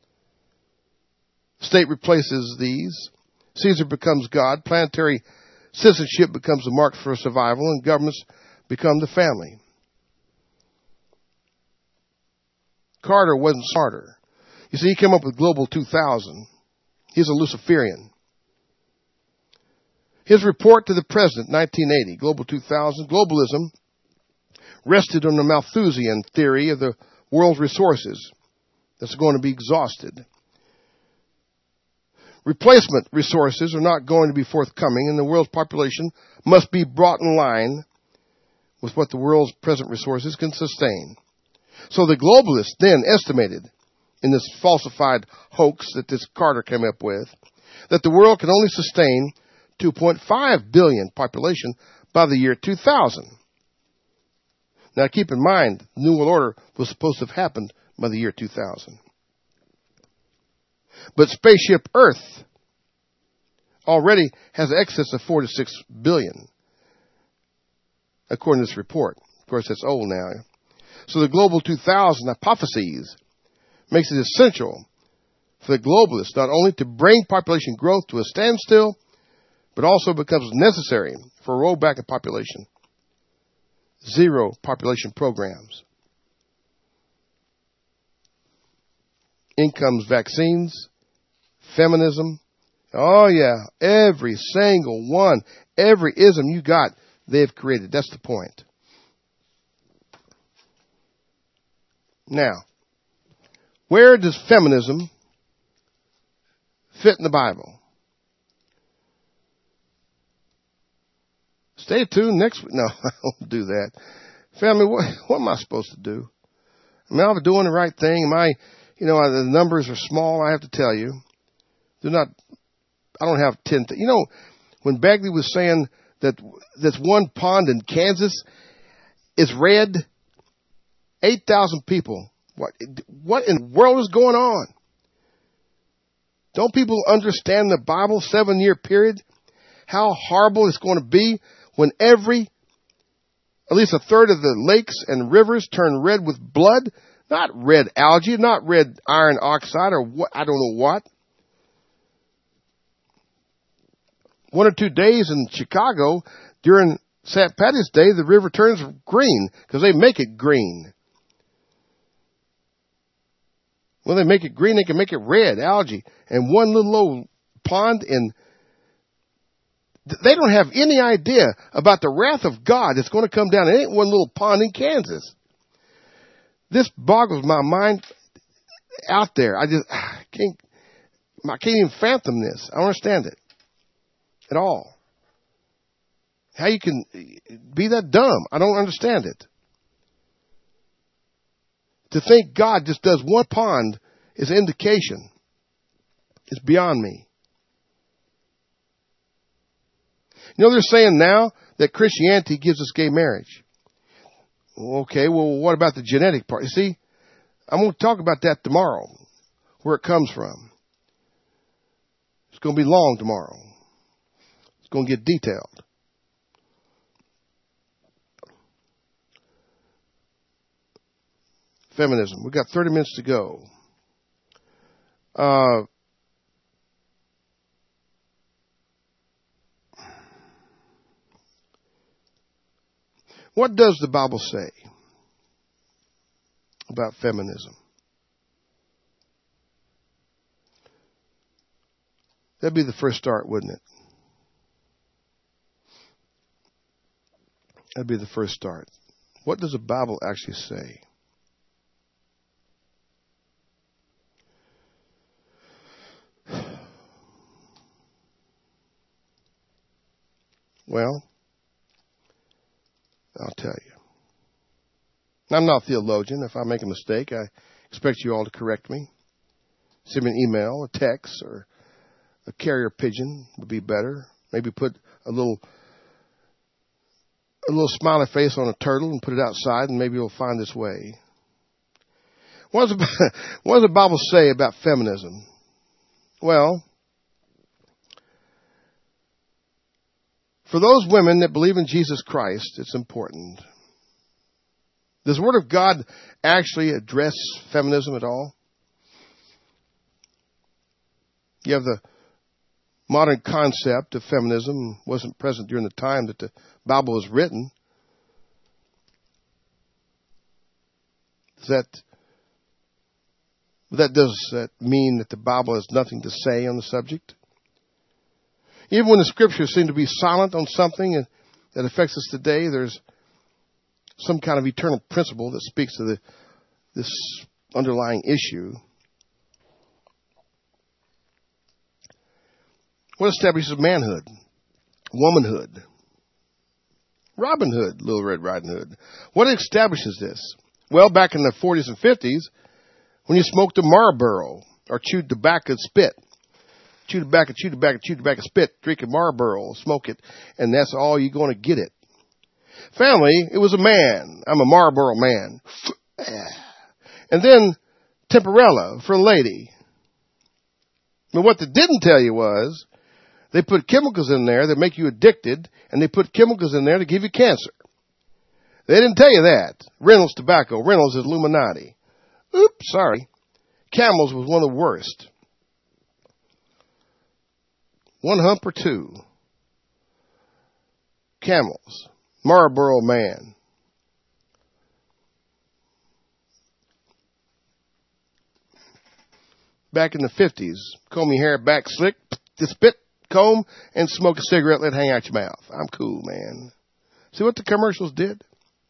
State replaces these. Caesar becomes God. Planetary citizenship becomes the mark for survival and governments become the family. Carter wasn't smarter. You see, he came up with Global 2000. He's a Luciferian. His report to the president, 1980, Global 2000, globalism rested on the Malthusian theory of the world's resources that's going to be exhausted. Replacement resources are not going to be forthcoming, and the world's population must be brought in line with what the world's present resources can sustain. So the globalists then estimated in this falsified hoax that this Carter came up with that the world can only sustain 2.5 billion population by the year 2000. Now keep in mind, the New World Order was supposed to have happened by the year 2000. But spaceship Earth already has an excess of 4 to 6 billion. according to this report. Of course, that's old now. So the Global 2000 hypotheses makes it essential for the globalists not only to bring population growth to a standstill, but also becomes necessary for a rollback in population. Zero population programs. In comes vaccines, feminism. Oh yeah, every single one, every ism you got, they've created. That's the point. Now, where does feminism fit in the Bible? Stay tuned next week. No, I won't do that. Family, what am I supposed to do? Am I doing the right thing? Am I, the numbers are small, I have to tell you. I don't have 10. When Bagley was saying that this one pond in Kansas is red, 8,000 people. What in the world is going on? Don't people understand the Bible, 7-year period? How horrible it's going to be when at least a third of the lakes and rivers turn red with blood? Not red algae, not red iron oxide or what, I don't know what. 1 or 2 days in Chicago during St. Patty's Day, the river turns green because they make it green. When they make it green, they can make it red, algae. And one little old pond they don't have any idea about the wrath of God that's going to come down. It ain't one little pond in Kansas. This boggles my mind out there. I can't even fathom this. I don't understand it at all. How you can be that dumb. I don't understand it. To think God just does one pond is an indication. It's beyond me. They're saying now that Christianity gives us gay marriage. Okay, well, what about the genetic part? You see, I'm going to talk about that tomorrow, where it comes from. It's going to be long tomorrow. It's going to get detailed. Feminism. We've got 30 minutes to go. What does the Bible say about feminism? That'd be the first start, wouldn't it? That'd be the first start. What does the Bible actually say? Well, I'll tell you. I'm not a theologian. If I make a mistake, I expect you all to correct me. Send me an email, a text, or a carrier pigeon would be better. Maybe put a little smiley face on a turtle and put it outside, and maybe you'll find its way. What does the Bible say about feminism? Well, for those women that believe in Jesus Christ, it's important. Does the Word of God actually address feminism at all? You have the modern concept of feminism wasn't present during the time that the Bible was written. Does that mean that the Bible has nothing to say on the subject? Even when the Scriptures seem to be silent on something that affects us today, there's some kind of eternal principle that speaks to this underlying issue. What establishes manhood, womanhood, Robin Hood, Little Red Riding Hood? What establishes this? Well, back in the 40s and 50s, when you smoked a Marlboro or chewed tobacco spit, chew tobacco, spit, drink a Marlboro, smoke it, and that's all you're going to get it. Family, it was a man. I'm a Marlboro man. And then Temperella for a lady. But what they didn't tell you was they put chemicals in there that make you addicted, and they put chemicals in there to give you cancer. They didn't tell you that. Reynolds Tobacco. Reynolds is Illuminati. Oops, sorry. Camels was one of the worst. One hump or two. Camels. Marlboro Man. Back in the 50s, comb your hair back slick, the spit, comb, and smoke a cigarette, let it hang out your mouth. I'm cool, man. See what the commercials did?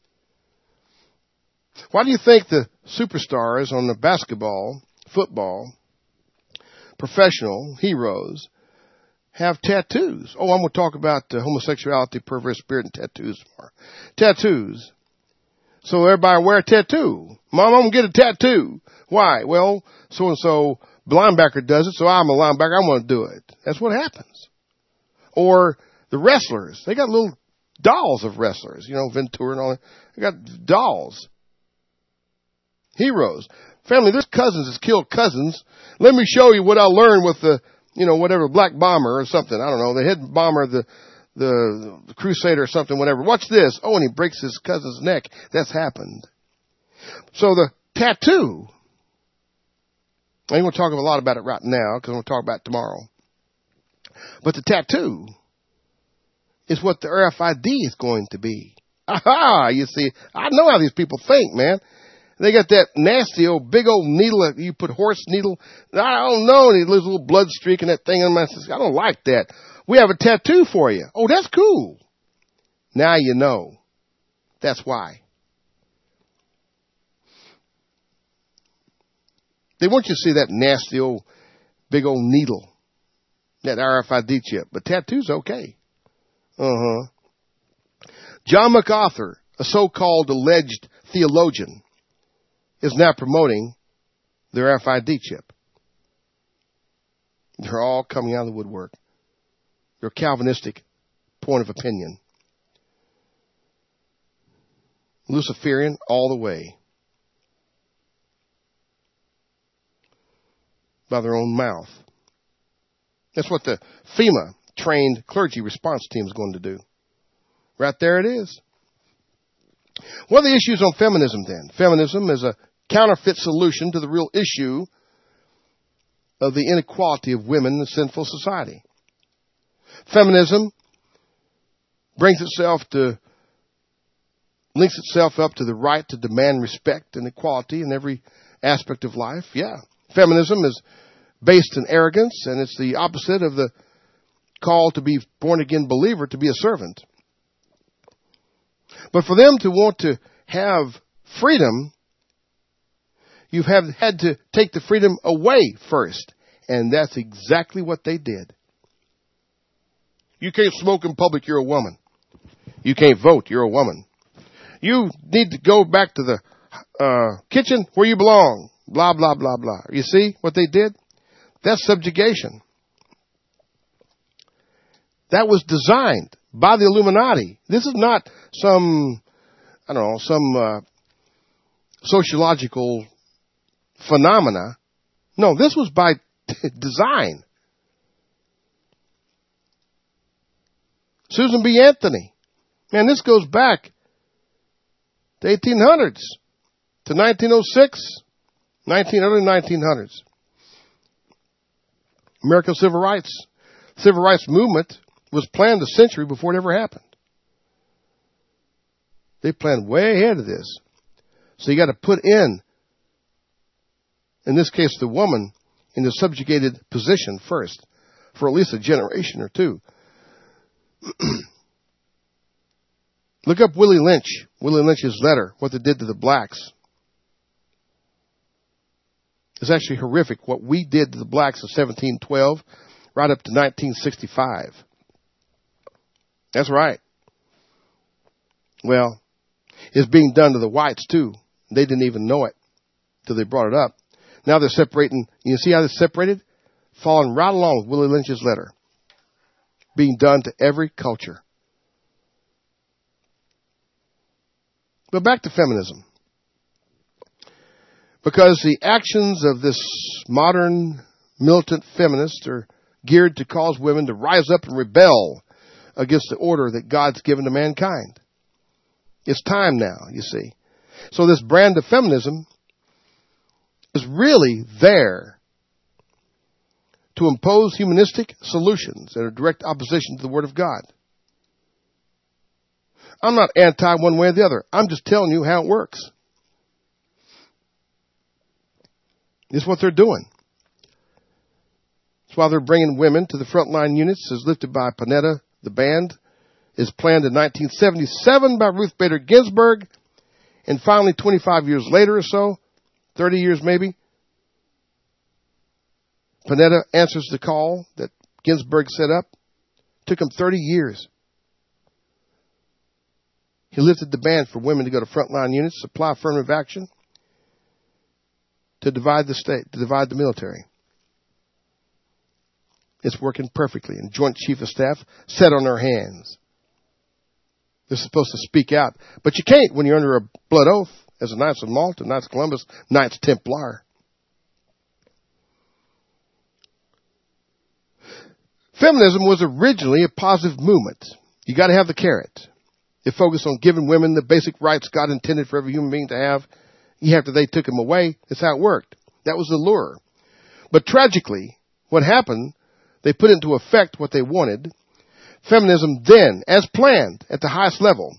Why do you think the superstars on the basketball, football, professional heroes have tattoos? Oh, I'm going to talk about homosexuality, perverse spirit, and tattoos more. Tattoos. So everybody wear a tattoo. Mom, I'm going to get a tattoo. Why? Well, so-and-so linebacker does it, so I'm a linebacker. I'm going to do it. That's what happens. Or the wrestlers. They got little dolls of wrestlers. You know, Ventura and all that. They got dolls. Heroes. Family, there's cousins that's killed cousins. Let me show you what I learned with the, whatever, Black Bomber or something. I don't know. The head bomber, the Crusader or something, whatever. Watch this. Oh, and he breaks his cousin's neck. That's happened. So the tattoo, I ain't going to talk a lot about it right now because I'm going to talk about it tomorrow. But the tattoo is what the RFID is going to be. Aha! You see, I know how these people think, man. They got that nasty old, big old needle. You put horse needle. I don't know. There's a little blood streak in that thing. And I don't like that. We have a tattoo for you. Oh, that's cool. Now you know. That's why. They want you to see that nasty old, big old needle. That RFID chip. But tattoo's okay. John MacArthur, a so-called alleged theologian, is now promoting their RFID chip. They're all coming out of the woodwork. Their Calvinistic point of opinion. Luciferian all the way. By their own mouth. That's what the FEMA trained clergy response team is going to do. Right there it is. What are the issues on feminism then? Feminism is a counterfeit solution to the real issue of the inequality of women in a sinful society. Feminism links itself up to the right to demand respect and equality in every aspect of life. Yeah. Feminism is based in arrogance, and it's the opposite of the call to be born-again believer, to be a servant. But for them to want to have freedom, you've had to take the freedom away first. And that's exactly what they did. You can't smoke in public, you're a woman. You can't vote, you're a woman. You need to go back to the kitchen where you belong. Blah, blah, blah, blah. You see what they did? That's subjugation. That was designed by the Illuminati. This is not some sociological phenomena. No, this was by design. Susan B. Anthony. Man, this goes back to 1800s, to 1906, early 1900s. American civil rights movement was planned a century before it ever happened. They planned way ahead of this. So you got to put in this case, the woman in the subjugated position first, for at least a generation or two. Look up Willie Lynch's letter, what they did to the blacks. It's actually horrific what we did to the blacks in 1712 right up to 1965. That's right. Well, it's being done to the whites too. They didn't even know it till they brought it up. Now they're separating. You see how they're separated? Following right along with Willie Lynch's letter. Being done to every culture. But back to feminism. Because the actions of this modern militant feminist are geared to cause women to rise up and rebel against the order that God's given to mankind. It's time now, you see. So this brand of feminism is really there to impose humanistic solutions that are direct opposition to the Word of God. I'm not anti one way or the other. I'm just telling you how it works. This is what they're doing. That's why they're bringing women to the frontline units, as lifted by Panetta. The band is planned in 1977 by Ruth Bader Ginsburg. And finally, 25 years later or so, 30 years maybe, Panetta answers the call that Ginsburg set up. Took him 30 years. He lifted the ban for women to go to frontline units, supply affirmative action, to divide the state, to divide the military. It's working perfectly. And Joint Chief of Staff sat on their hands. They're supposed to speak out. But you can't when you're under a blood oath as a Knights of Malta, Knights of Columbus, Knights Templar. Feminism was originally a positive movement. You got to have the carrot. It focused on giving women the basic rights God intended for every human being to have. After they took them away, that's how it worked. That was the lure. But tragically, what happened, they put into effect what they wanted. Feminism then, as planned at the highest level,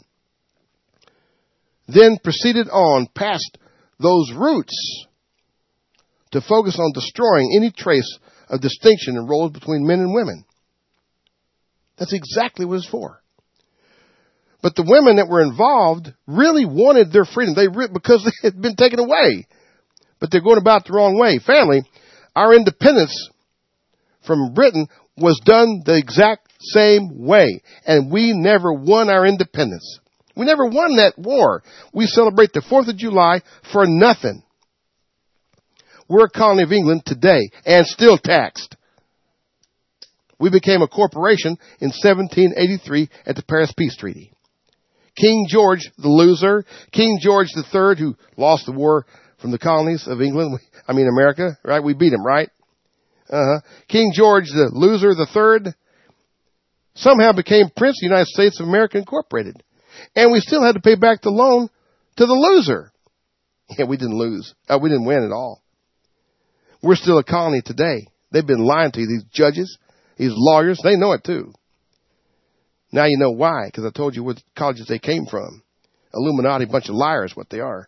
then proceeded on past those roots to focus on destroying any trace of distinction in roles between men and women. That's exactly what it's for. But the women that were involved really wanted their freedom. Because they had been taken away. But they're going about the wrong way. Family, our independence from Britain was done the exact same way. And we never won our independence. We never won that war. We celebrate the 4th of July for nothing. We're a colony of England today and still taxed. We became a corporation in 1783 at the Paris Peace Treaty. King George the loser, King George III, who lost the war from the colonies of America, right? We beat him, right? King George the loser III somehow became Prince of the United States of America Incorporated. And we still had to pay back the loan to the loser. Yeah, we didn't lose. We didn't win at all. We're still a colony today. They've been lying to you, these judges, these lawyers. They know it too. Now you know why, because I told you what colleges they came from. Illuminati, bunch of liars, what they are.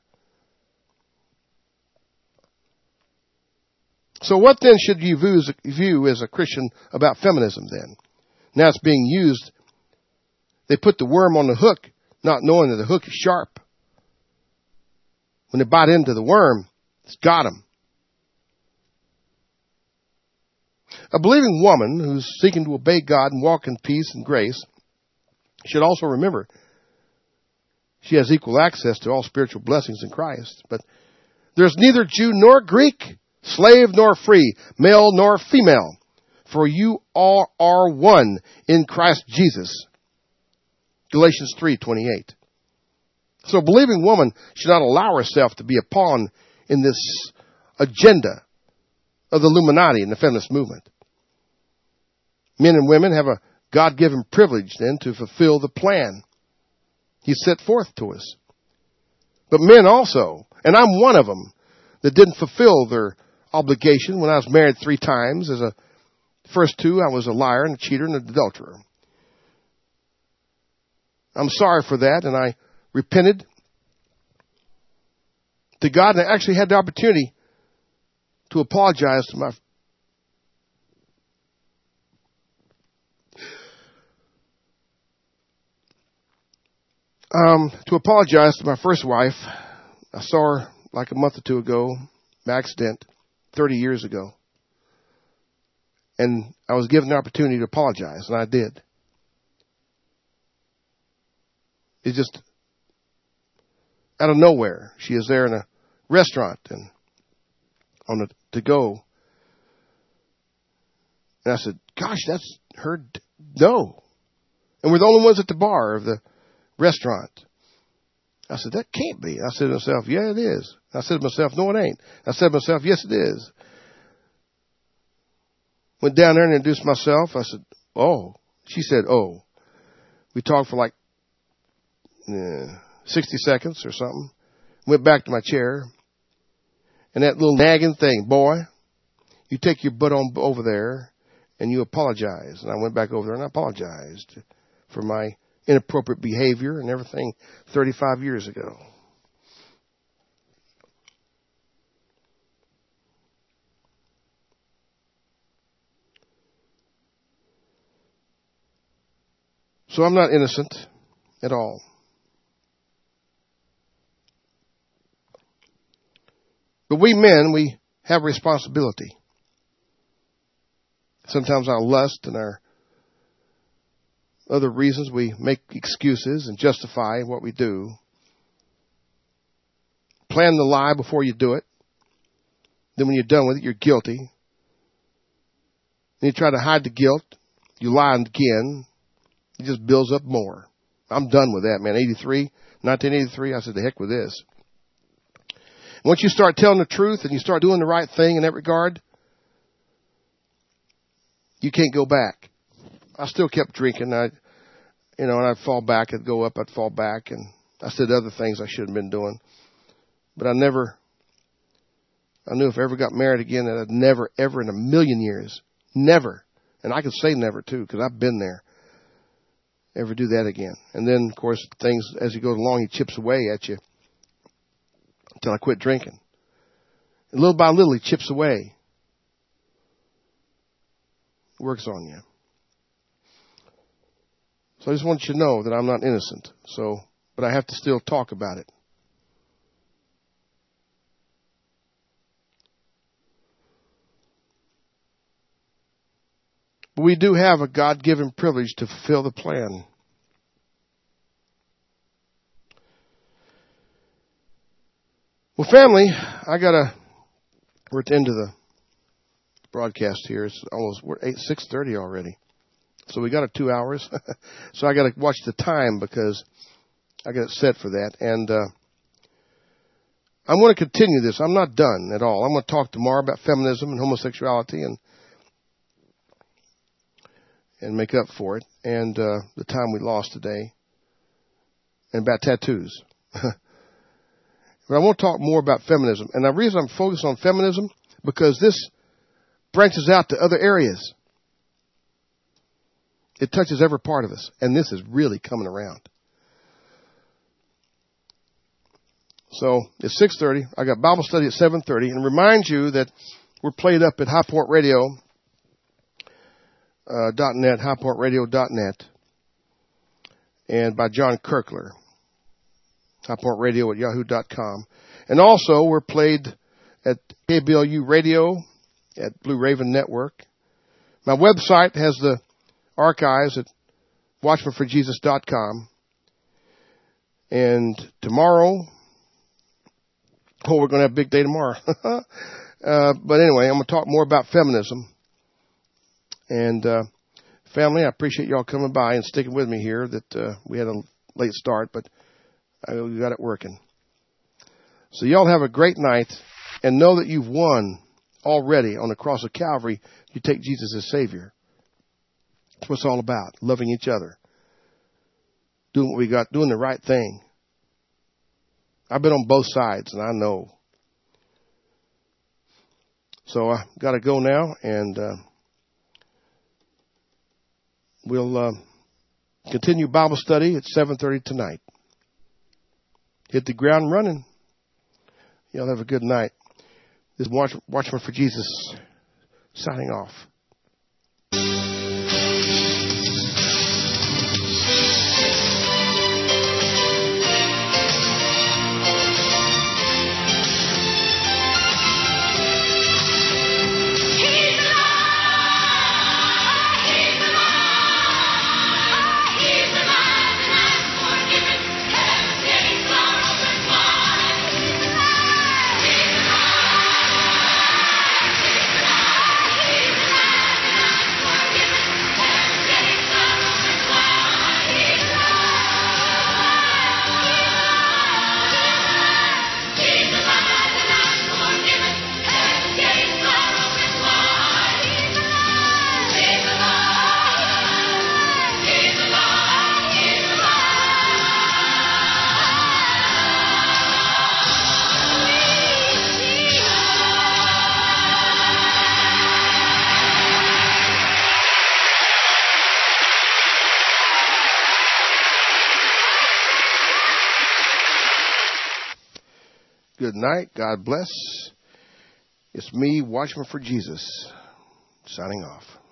So what then should you view as a Christian about feminism then? Now it's being used. They put the worm on the hook, not knowing that the hook is sharp. When they bite into the worm, it's got them. A believing woman who's seeking to obey God and walk in peace and grace should also remember she has equal access to all spiritual blessings in Christ. But there's neither Jew nor Greek, slave nor free, male nor female, for you all are one in Christ Jesus. Galatians 3:28. So a believing woman should not allow herself to be a pawn in this agenda of the Illuminati and the feminist movement. Men and women have a God-given privilege then to fulfill the plan He set forth to us. But men also, and I'm one of them, that didn't fulfill their obligation when I was married 3 times. First 2, I was a liar and a cheater and an adulterer. I'm sorry for that, and I repented to God, and I actually had the opportunity to apologize to my first wife. I saw her like a month or 2 ago, by accident, 30 years ago. And I was given the opportunity to apologize, and I did. It's just out of nowhere. She is there in a restaurant and on the to-go. And I said, gosh, that's her. No. And we're the only ones at the bar of the restaurant. I said, that can't be. I said to myself, yeah, it is. I said to myself, no, it ain't. I said to myself, yes, it is. Went down there and introduced myself. I said, oh. She said, oh. We talked for like 60 seconds or something. Went back to my chair. And that little nagging thing, boy, you take your butt on over there and you apologize. And I went back over there and I apologized for my inappropriate behavior and everything 35 years ago. So I'm not innocent at all. But we men, we have responsibility. Sometimes our lust and our other reasons, we make excuses and justify what we do. Plan the lie before you do it. Then when you're done with it, you're guilty. Then you try to hide the guilt. You lie again. It just builds up more. I'm done with that, man. 1983, I said, the heck with this. Once you start telling the truth and you start doing the right thing in that regard, you can't go back. I still kept drinking. And I'd fall back. I'd go up. I'd fall back. And I said other things I shouldn't have been doing. But I knew if I ever got married again that I'd never, ever in a million years, never, and I could say never too, because I've been there, ever do that again. And then, of course, things, as you go along, he chips away at you until I quit drinking. And little by little, he chips away. Works on you. So I just want you to know that I'm not innocent. But I have to still talk about it. But we do have a God-given privilege to fulfill the plan. Well, family, we're at the end of the broadcast here. It's we're 6:30 already. So we got 2 hours. So I got to watch the time because I got it set for that. And I'm going to continue this. I'm not done at all. I'm going to talk tomorrow about feminism and homosexuality and make up for it, and the time we lost today, and about tattoos. But I want to talk more about feminism. And the reason I'm focused on feminism, because this branches out to other areas. It touches every part of us, and this is really coming around. So it's 6:30. I got Bible study at 7:30, and remind you that we're played up at highportradio.net, highportradio.net, and by John Kirkler, highportradio@yahoo.com. And also, we're played at KBLU Radio at Blue Raven Network. My website has the archives at watchmanforjesus.com. And tomorrow, we're going to have a big day tomorrow. But anyway, I'm going to talk more about feminism. And family, I appreciate y'all coming by and sticking with me here. That we had a late start, but we got it working. So y'all have a great night, and know that you've won already on the cross of Calvary. You take Jesus as Savior. That's what it's all about, loving each other, doing what we got, doing the right thing. I've been on both sides, and I know. So I got to go now, and we'll continue Bible study at 7:30 tonight. Hit the ground running. Y'all have a good night. This is Watchman for Jesus signing off. Good night. God bless. It's me, Watchman for Jesus, signing off.